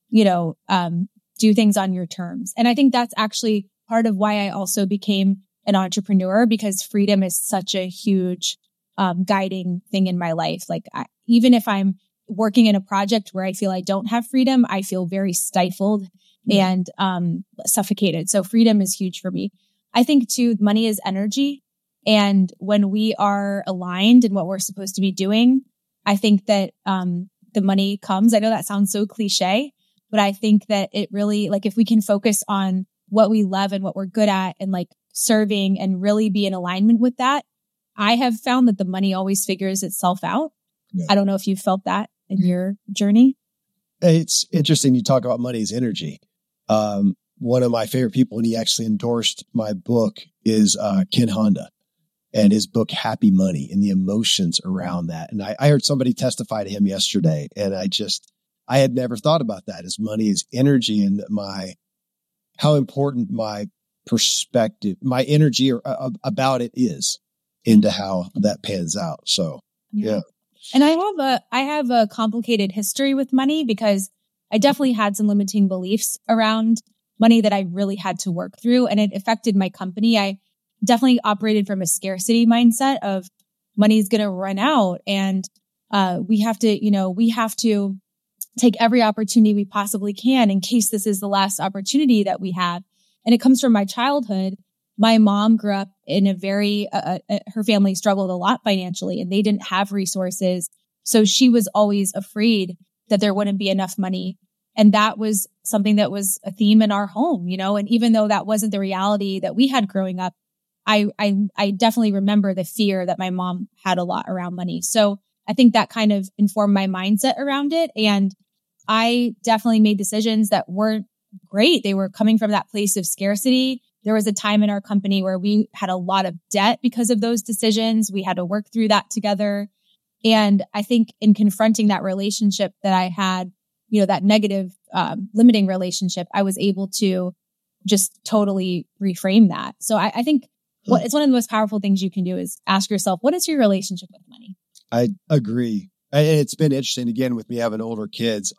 do things on your terms. And I think that's actually part of why I also became an entrepreneur, because freedom is such a huge guiding thing in my life. Like even if I'm working in a project where I feel I don't have freedom, I feel very stifled and suffocated. So freedom is huge for me. I think too, money is energy. And when we are aligned in what we're supposed to be doing, I think that the money comes. I know that sounds so cliche, but I think that it really, like, if we can focus on what we love and what we're good at and like serving and really be in alignment with that, I have found that the money always figures itself out. Yeah. I don't know if you felt that in your journey. It's interesting. You talk about money as energy. One of my favorite people, and he actually endorsed my book, is Ken Honda and his book, Happy Money, and the emotions around that. And I heard somebody testify to him yesterday, and I had never thought about that as money is energy, and how important my perspective, my energy about it is into how that pans out. So, yeah. And I have a complicated history with money, because I definitely had some limiting beliefs around money that I really had to work through, and it affected my company. I definitely operated from a scarcity mindset of money's going to run out, and we have to take every opportunity we possibly can in case this is the last opportunity that we have. And it comes from my childhood. My mom grew up in a very, her family struggled a lot financially, and they didn't have resources. So she was always afraid that there wouldn't be enough money. And that was something that was a theme in our home, and even though that wasn't the reality that we had growing up, I definitely remember the fear that my mom had a lot around money. So I think that kind of informed my mindset around it. And I definitely made decisions that weren't great. They were coming from that place of scarcity. There was a time in our company where we had a lot of debt because of those decisions. We had to work through that together. And I think in confronting that relationship that I had, that negative, limiting relationship, I was able to just totally reframe that. So I think it's one of the most powerful things you can do is ask yourself, what is your relationship with money? I agree. And it's been interesting again with me having older kids.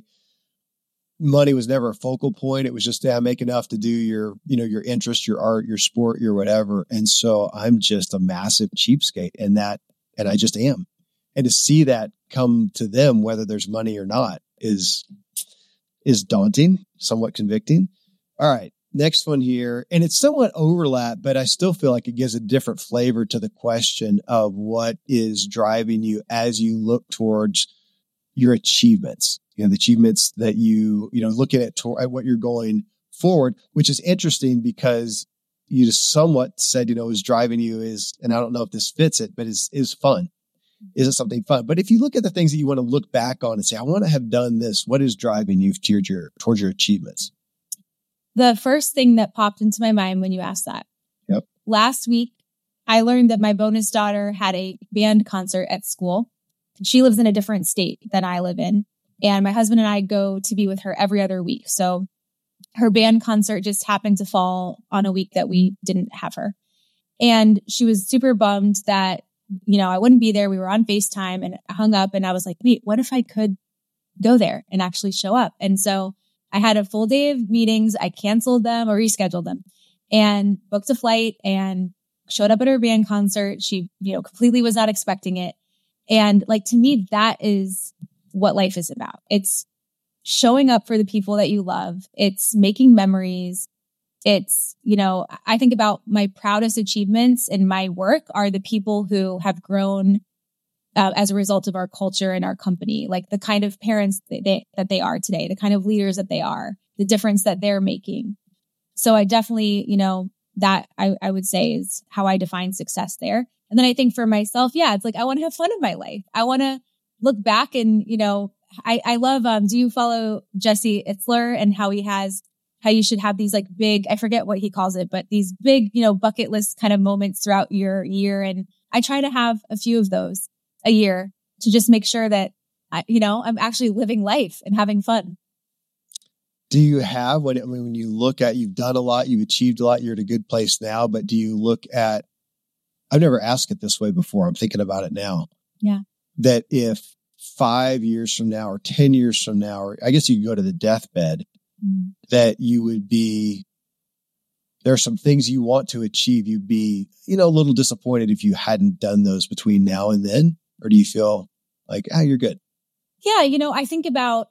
Money was never a focal point. It was just, make enough to do your interest, your art, your sport, your whatever. And so I'm just a massive cheapskate in that. And I just am. And to see that come to them, whether there's money or not, is daunting, somewhat convicting. All right. Next one here. And it's somewhat overlap, but I still feel like it gives a different flavor to the question of what is driving you as you look towards your achievements. The achievements that looking at what you're going forward, which is interesting because you just somewhat said, is driving you is, and I don't know if this fits it, but is fun. Is it something fun? But if you look at the things that you want to look back on and say, I want to have done this, what is driving you towards your achievements? The first thing that popped into my mind when you asked that. Yep. Last week, I learned that my bonus daughter had a band concert at school. She lives in a different state than I live in. And my husband and I go to be with her every other week. So her band concert just happened to fall on a week that we didn't have her. And she was super bummed that, I wouldn't be there. We were on FaceTime and I hung up and I was like, wait, what if I could go there and actually show up? And so I had a full day of meetings. I canceled them or rescheduled them and booked a flight and showed up at her band concert. She, completely was not expecting it. And to me, that is what life is about. It's showing up for the people that you love. It's making memories. It's, I think about my proudest achievements in my work are the people who have grown as a result of our culture and our company, like the kind of parents that they are today, the kind of leaders that they are, the difference that they're making. So I definitely, that I would say is how I define success there. And then I think for myself, it's I want to have fun in my life. I want to look back and, I love, do you follow Jesse Itzler and how you should have these big, I forget what he calls it, but these big, bucket list kind of moments throughout your year. And I try to have a few of those a year to just make sure that I'm actually living life and having fun. Do you have when you look at, you've done a lot, you've achieved a lot, you're at a good place now, but do you look at, I've never asked it this way before. I'm thinking about it now. Yeah. That if 5 years from now or 10 years from now, or I guess you could go to the deathbed, that you would be, there are some things you want to achieve. You'd be, a little disappointed if you hadn't done those between now and then, or do you feel like, you're good? Yeah. I think about,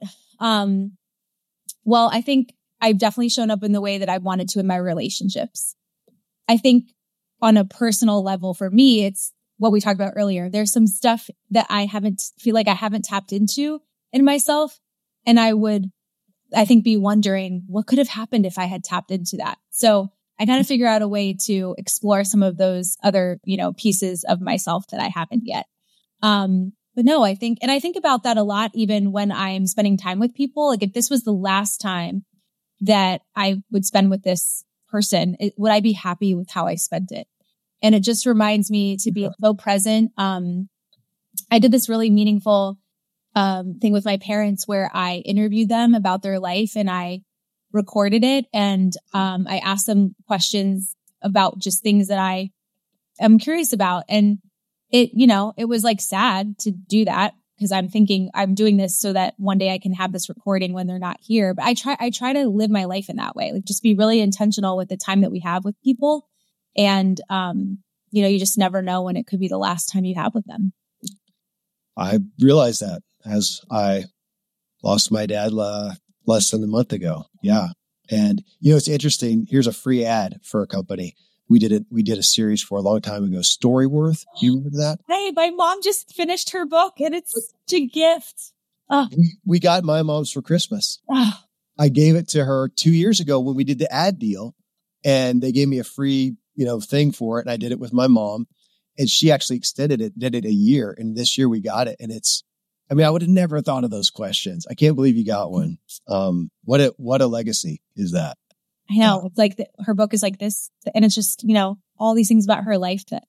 I think I've definitely shown up in the way that I wanted to in my relationships. I think on a personal level for me, it's what we talked about earlier. There's some stuff that I haven't tapped into in myself. And I think be wondering what could have happened if I had tapped into that. So I kind of figure out a way to explore some of those other, pieces of myself that I haven't yet. But no, I think about that a lot, even when I'm spending time with people. If this was the last time that I would spend with this person, would I be happy with how I spent it? And it just reminds me to be so present. I did this really meaningful thing with my parents where I interviewed them about their life and I recorded it. And I asked them questions about just things that I am curious about. And it was sad to do that because I'm thinking I'm doing this so that one day I can have this recording when they're not here. But I try to live my life in that way, just be really intentional with the time that we have with people. And, you just never know when it could be the last time you have with them. I realized that as I lost my dad less than a month ago. Yeah. And, it's interesting. Here's a free ad for a company. We did a series for a long time ago, Storyworth. Do you remember that? Hey, my mom just finished her book and it's such a gift. Oh. We got my mom's for Christmas. Oh. I gave it to her 2 years ago when we did the ad deal and they gave me a free, thing for it. And I did it with my mom and she actually extended it, did it a year. And this year we got it. And I would have never thought of those questions. I can't believe you got one. What a legacy is that? I know. It's her book is like this. And it's just, all these things about her life that.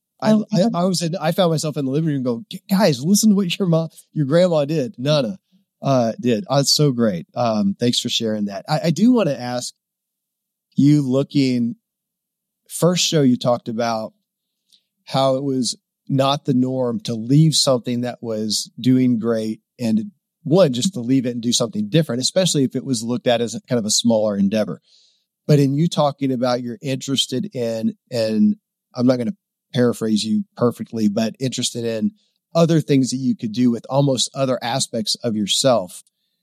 I found myself in the living room going, guys, listen to what your grandma did. Nana. Did. It's so great. Thanks for sharing that. I do want to ask you, first show you talked about how it was not the norm to leave something that was doing great and just to leave it and do something different, especially if it was looked at as kind of a smaller endeavor. But in you talking about you're interested in, and I'm not going to paraphrase you perfectly, but interested in other things that you could do with almost other aspects of yourself,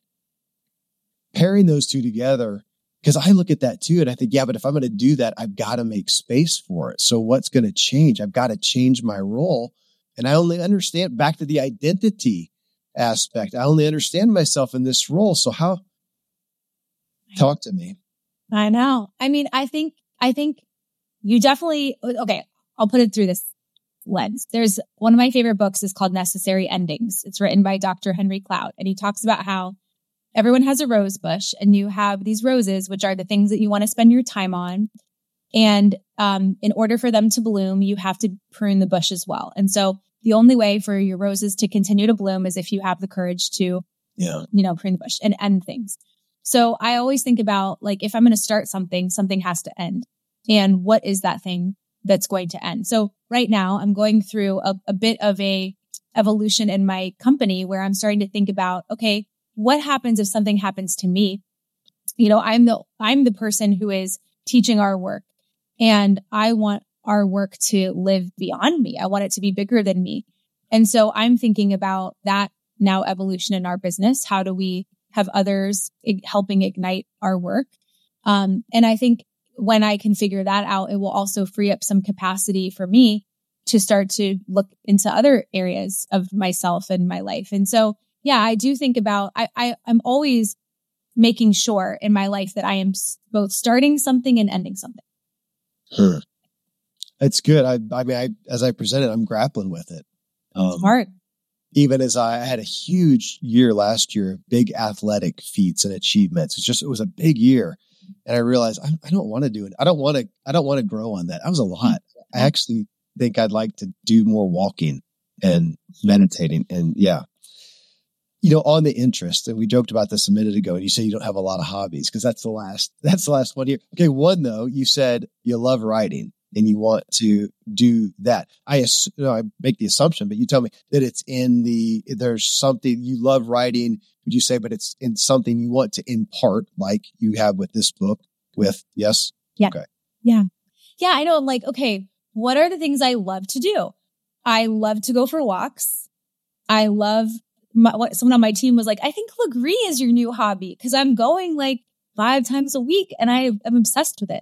pairing those two together. Because I look at that too, and I think, yeah, but if I'm going to do that, I've got to make space for it. So what's going to change? I've got to change my role. And I only understand back to the identity aspect. I only understand myself in this role. So talk to me. I know. I mean, I think you definitely, okay, I'll put it through this lens. There's one of my favorite books is called Necessary Endings. It's written by Dr. Henry Cloud. And he talks about how everyone has a rose bush and you have these roses, which are the things that you want to spend your time on. And in order for them to bloom, you have to prune the bush as well. And so the only way for your roses to continue to bloom is if you have the courage to, prune the bush and end things. So I always think about, like, if I'm going to start something has to end. And what is that thing that's going to end? So right now I'm going through a bit of a evolution in my company where I'm starting to think about, okay, what happens if something happens to me? I'm the person who is teaching our work, and I want our work to live beyond me. I want it to be bigger than me. And so I'm thinking about that now evolution in our business. How do we have others helping ignite our work? And I think when I can figure that out, it will also free up some capacity for me to start to look into other areas of myself and my life. And so, yeah, I do think about, I'm always making sure in my life that I am both starting something and ending something. It's good. I mean, as I presented, I'm grappling with it. It's hard. Even as I had a huge year last year, big athletic feats and achievements. It was a big year. And I realized I don't want to do it. I don't want to grow on that. That was a lot. I actually think I'd like to do more walking and meditating. And on the interest, and we joked about this a minute ago, and you say you don't have a lot of hobbies because that's the last 1 year. Okay. One though, you said you love writing and you want to do that. I make the assumption, but you tell me that there's something you love writing, would you say, but it's in something you want to impart, like you have with this book yes? Yeah. Okay. Yeah. Yeah. I know. I'm like, okay, what are the things I love to do? I love to go for walks. I love what someone on my team was like, I think Lagree is your new hobby because I'm going like 5 times a week and I'm obsessed with it.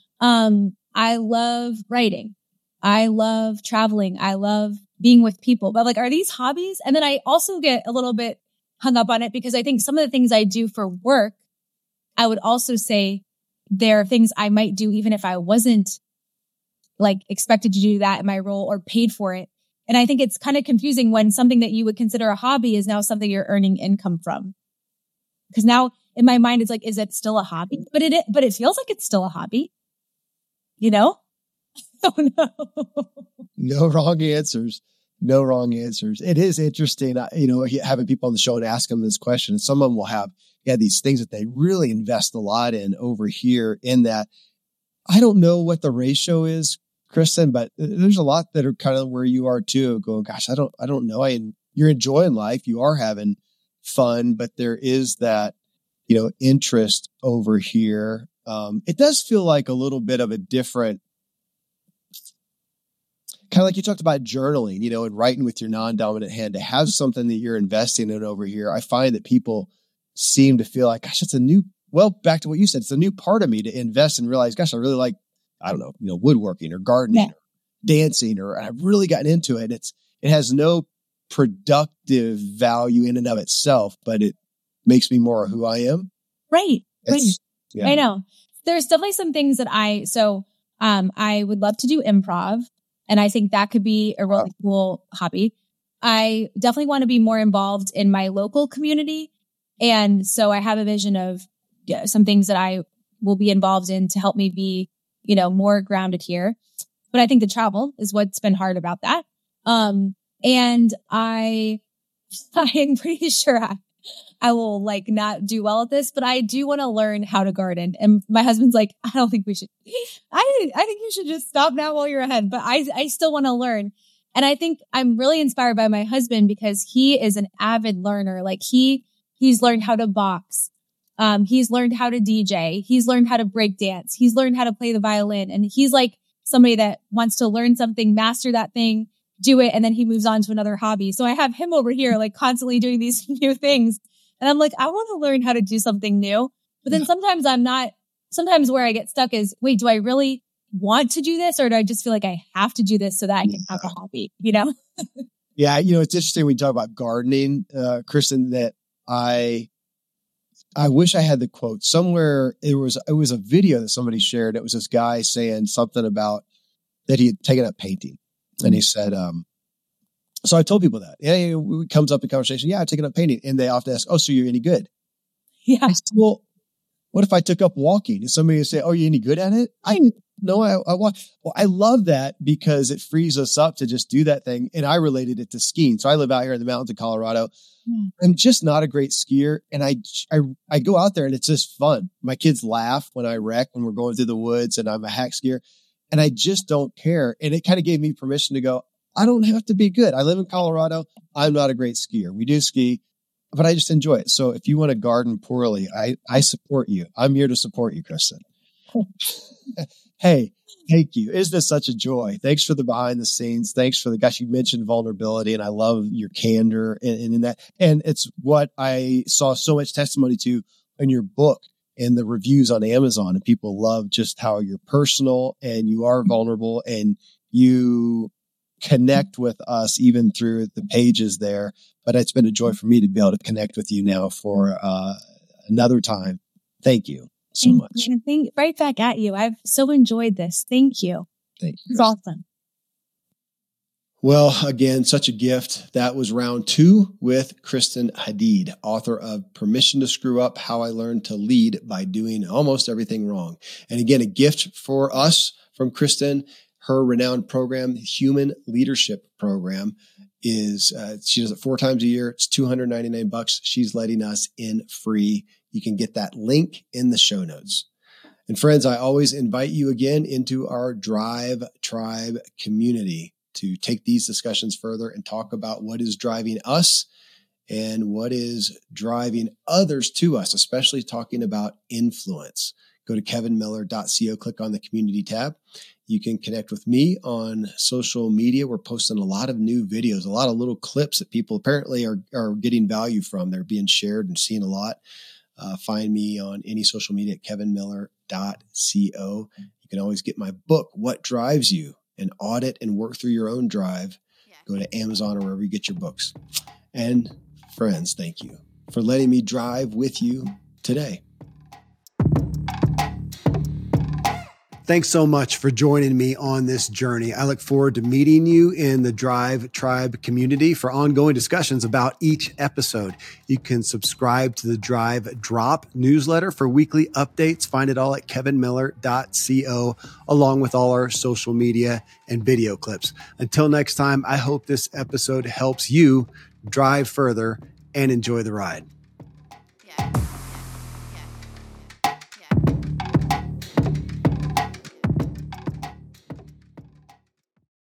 I love writing. I love traveling. I love being with people. But like, are these hobbies? And then I also get a little bit hung up on it because I think some of the things I do for work, I would also say there are things I might do even if I wasn't like expected to do that in my role or paid for it. And I think it's kind of confusing when something that you would consider a hobby is now something you're earning income from. Because now in my mind, it's like, is it still a hobby? But it feels like it's still a hobby. Oh no. No wrong answers. No wrong answers. It is interesting, having people on the show and ask them this question. And some of them will have these things that they really invest a lot in over here in that. I don't know what the ratio is, Kristen, but there's a lot that are kind of where you are too, going, gosh, I don't know. You're enjoying life. You are having fun, but there is that, interest over here. It does feel like a little bit of a different, kind of like you talked about journaling, and writing with your non-dominant hand, to have something that you're investing in over here. I find that people seem to feel like, gosh, it's back to what you said, it's a new part of me to invest and realize, gosh, I really like, I don't know, woodworking or gardening or dancing, or I've really gotten into it. It has no productive value in and of itself, but it makes me more who I am. Right. Yeah. I know. There's definitely some things that I would love to do improv. And I think that could be a really cool hobby. I definitely want to be more involved in my local community. And so I have a vision of some things that I will be involved in to help me be, more grounded here. But I think the travel is what's been hard about that. And I am pretty sure I will like not do well at this, but I do want to learn how to garden. And my husband's like, I don't think we should. I think you should just stop now while you're ahead. But I still want to learn. And I think I'm really inspired by my husband because he is an avid learner. Like he's learned how to box. He's learned how to DJ. He's learned how to break dance. He's learned how to play the violin. And he's like somebody that wants to learn something, master that thing, do it. And then he moves on to another hobby. So I have him over here, like constantly doing these new things. And I'm like, I want to learn how to do something new. But then sometimes sometimes where I get stuck is, wait, do I really want to do this? Or do I just feel like I have to do this so that I can have a hobby, you know? Yeah. You know, it's interesting when you talk about gardening, Kristen, that I wish I had the quote somewhere. It was a video that somebody shared. It was this guy saying something about that he had taken up painting. And he said, so I told people that. Yeah, it comes up in conversation. Yeah, I've taken up painting. And they often ask, oh, so you're any good? Yeah. I said, well, what if I took up walking? And somebody would say, oh, you any good at it? I walk. Well, I love that because it frees us up to just do that thing. And I related it to skiing. So I live out here in the mountains of Colorado. Yeah. I'm just not a great skier. And I go out there and it's just fun. My kids laugh when I wreck, when we're going through the woods and I'm a hack skier. And I just don't care. And it kind of gave me permission to go, I don't have to be good. I live in Colorado. I'm not a great skier. We do ski, but I just enjoy it. So if you want to garden poorly, I support you. I'm here to support you, Kristen. Hey, thank you. Isn't this such a joy? Thanks for the behind the scenes. Thanks for you mentioned vulnerability and I love your candor in that. And it's what I saw so much testimony to in your book and the reviews on Amazon, and people love just how you're personal and you are vulnerable and you connect with us even through the pages there. But it's been a joy for me to be able to connect with you now for another time. Thank you so much. Right back at you. I've so enjoyed this. Thank you. Thank you. It's awesome. Well, again, such a gift. That was round 2 with Kristen Hadid, author of Permission to Screw Up, How I Learned to Lead by Doing Almost Everything Wrong. And again, a gift for us from Kristen. Her renowned program, the Human Leadership Program, is she does it 4 times a year. It's $299. She's letting us in free. You can get that link in the show notes. And friends, I always invite you again into our Drive Tribe community to take these discussions further and talk about what is driving us and what is driving others to us, especially talking about influence. Go to kevinmiller.co, click on the community tab. You can connect with me on social media. We're posting a lot of new videos, a lot of little clips that people apparently are getting value from. They're being shared and seen a lot. Find me on any social media at kevinmiller.co. You can always get my book, What Drives You? And audit and work through your own drive. Go to Amazon or wherever you get your books. And friends, thank you for letting me drive with you today. Thanks so much for joining me on this journey. I look forward to meeting you in the Drive Tribe community for ongoing discussions about each episode. You can subscribe to the Drive Drop newsletter for weekly updates. Find it all at kevinmiller.co, along with all our social media and video clips. Until next time, I hope this episode helps you drive further and enjoy the ride.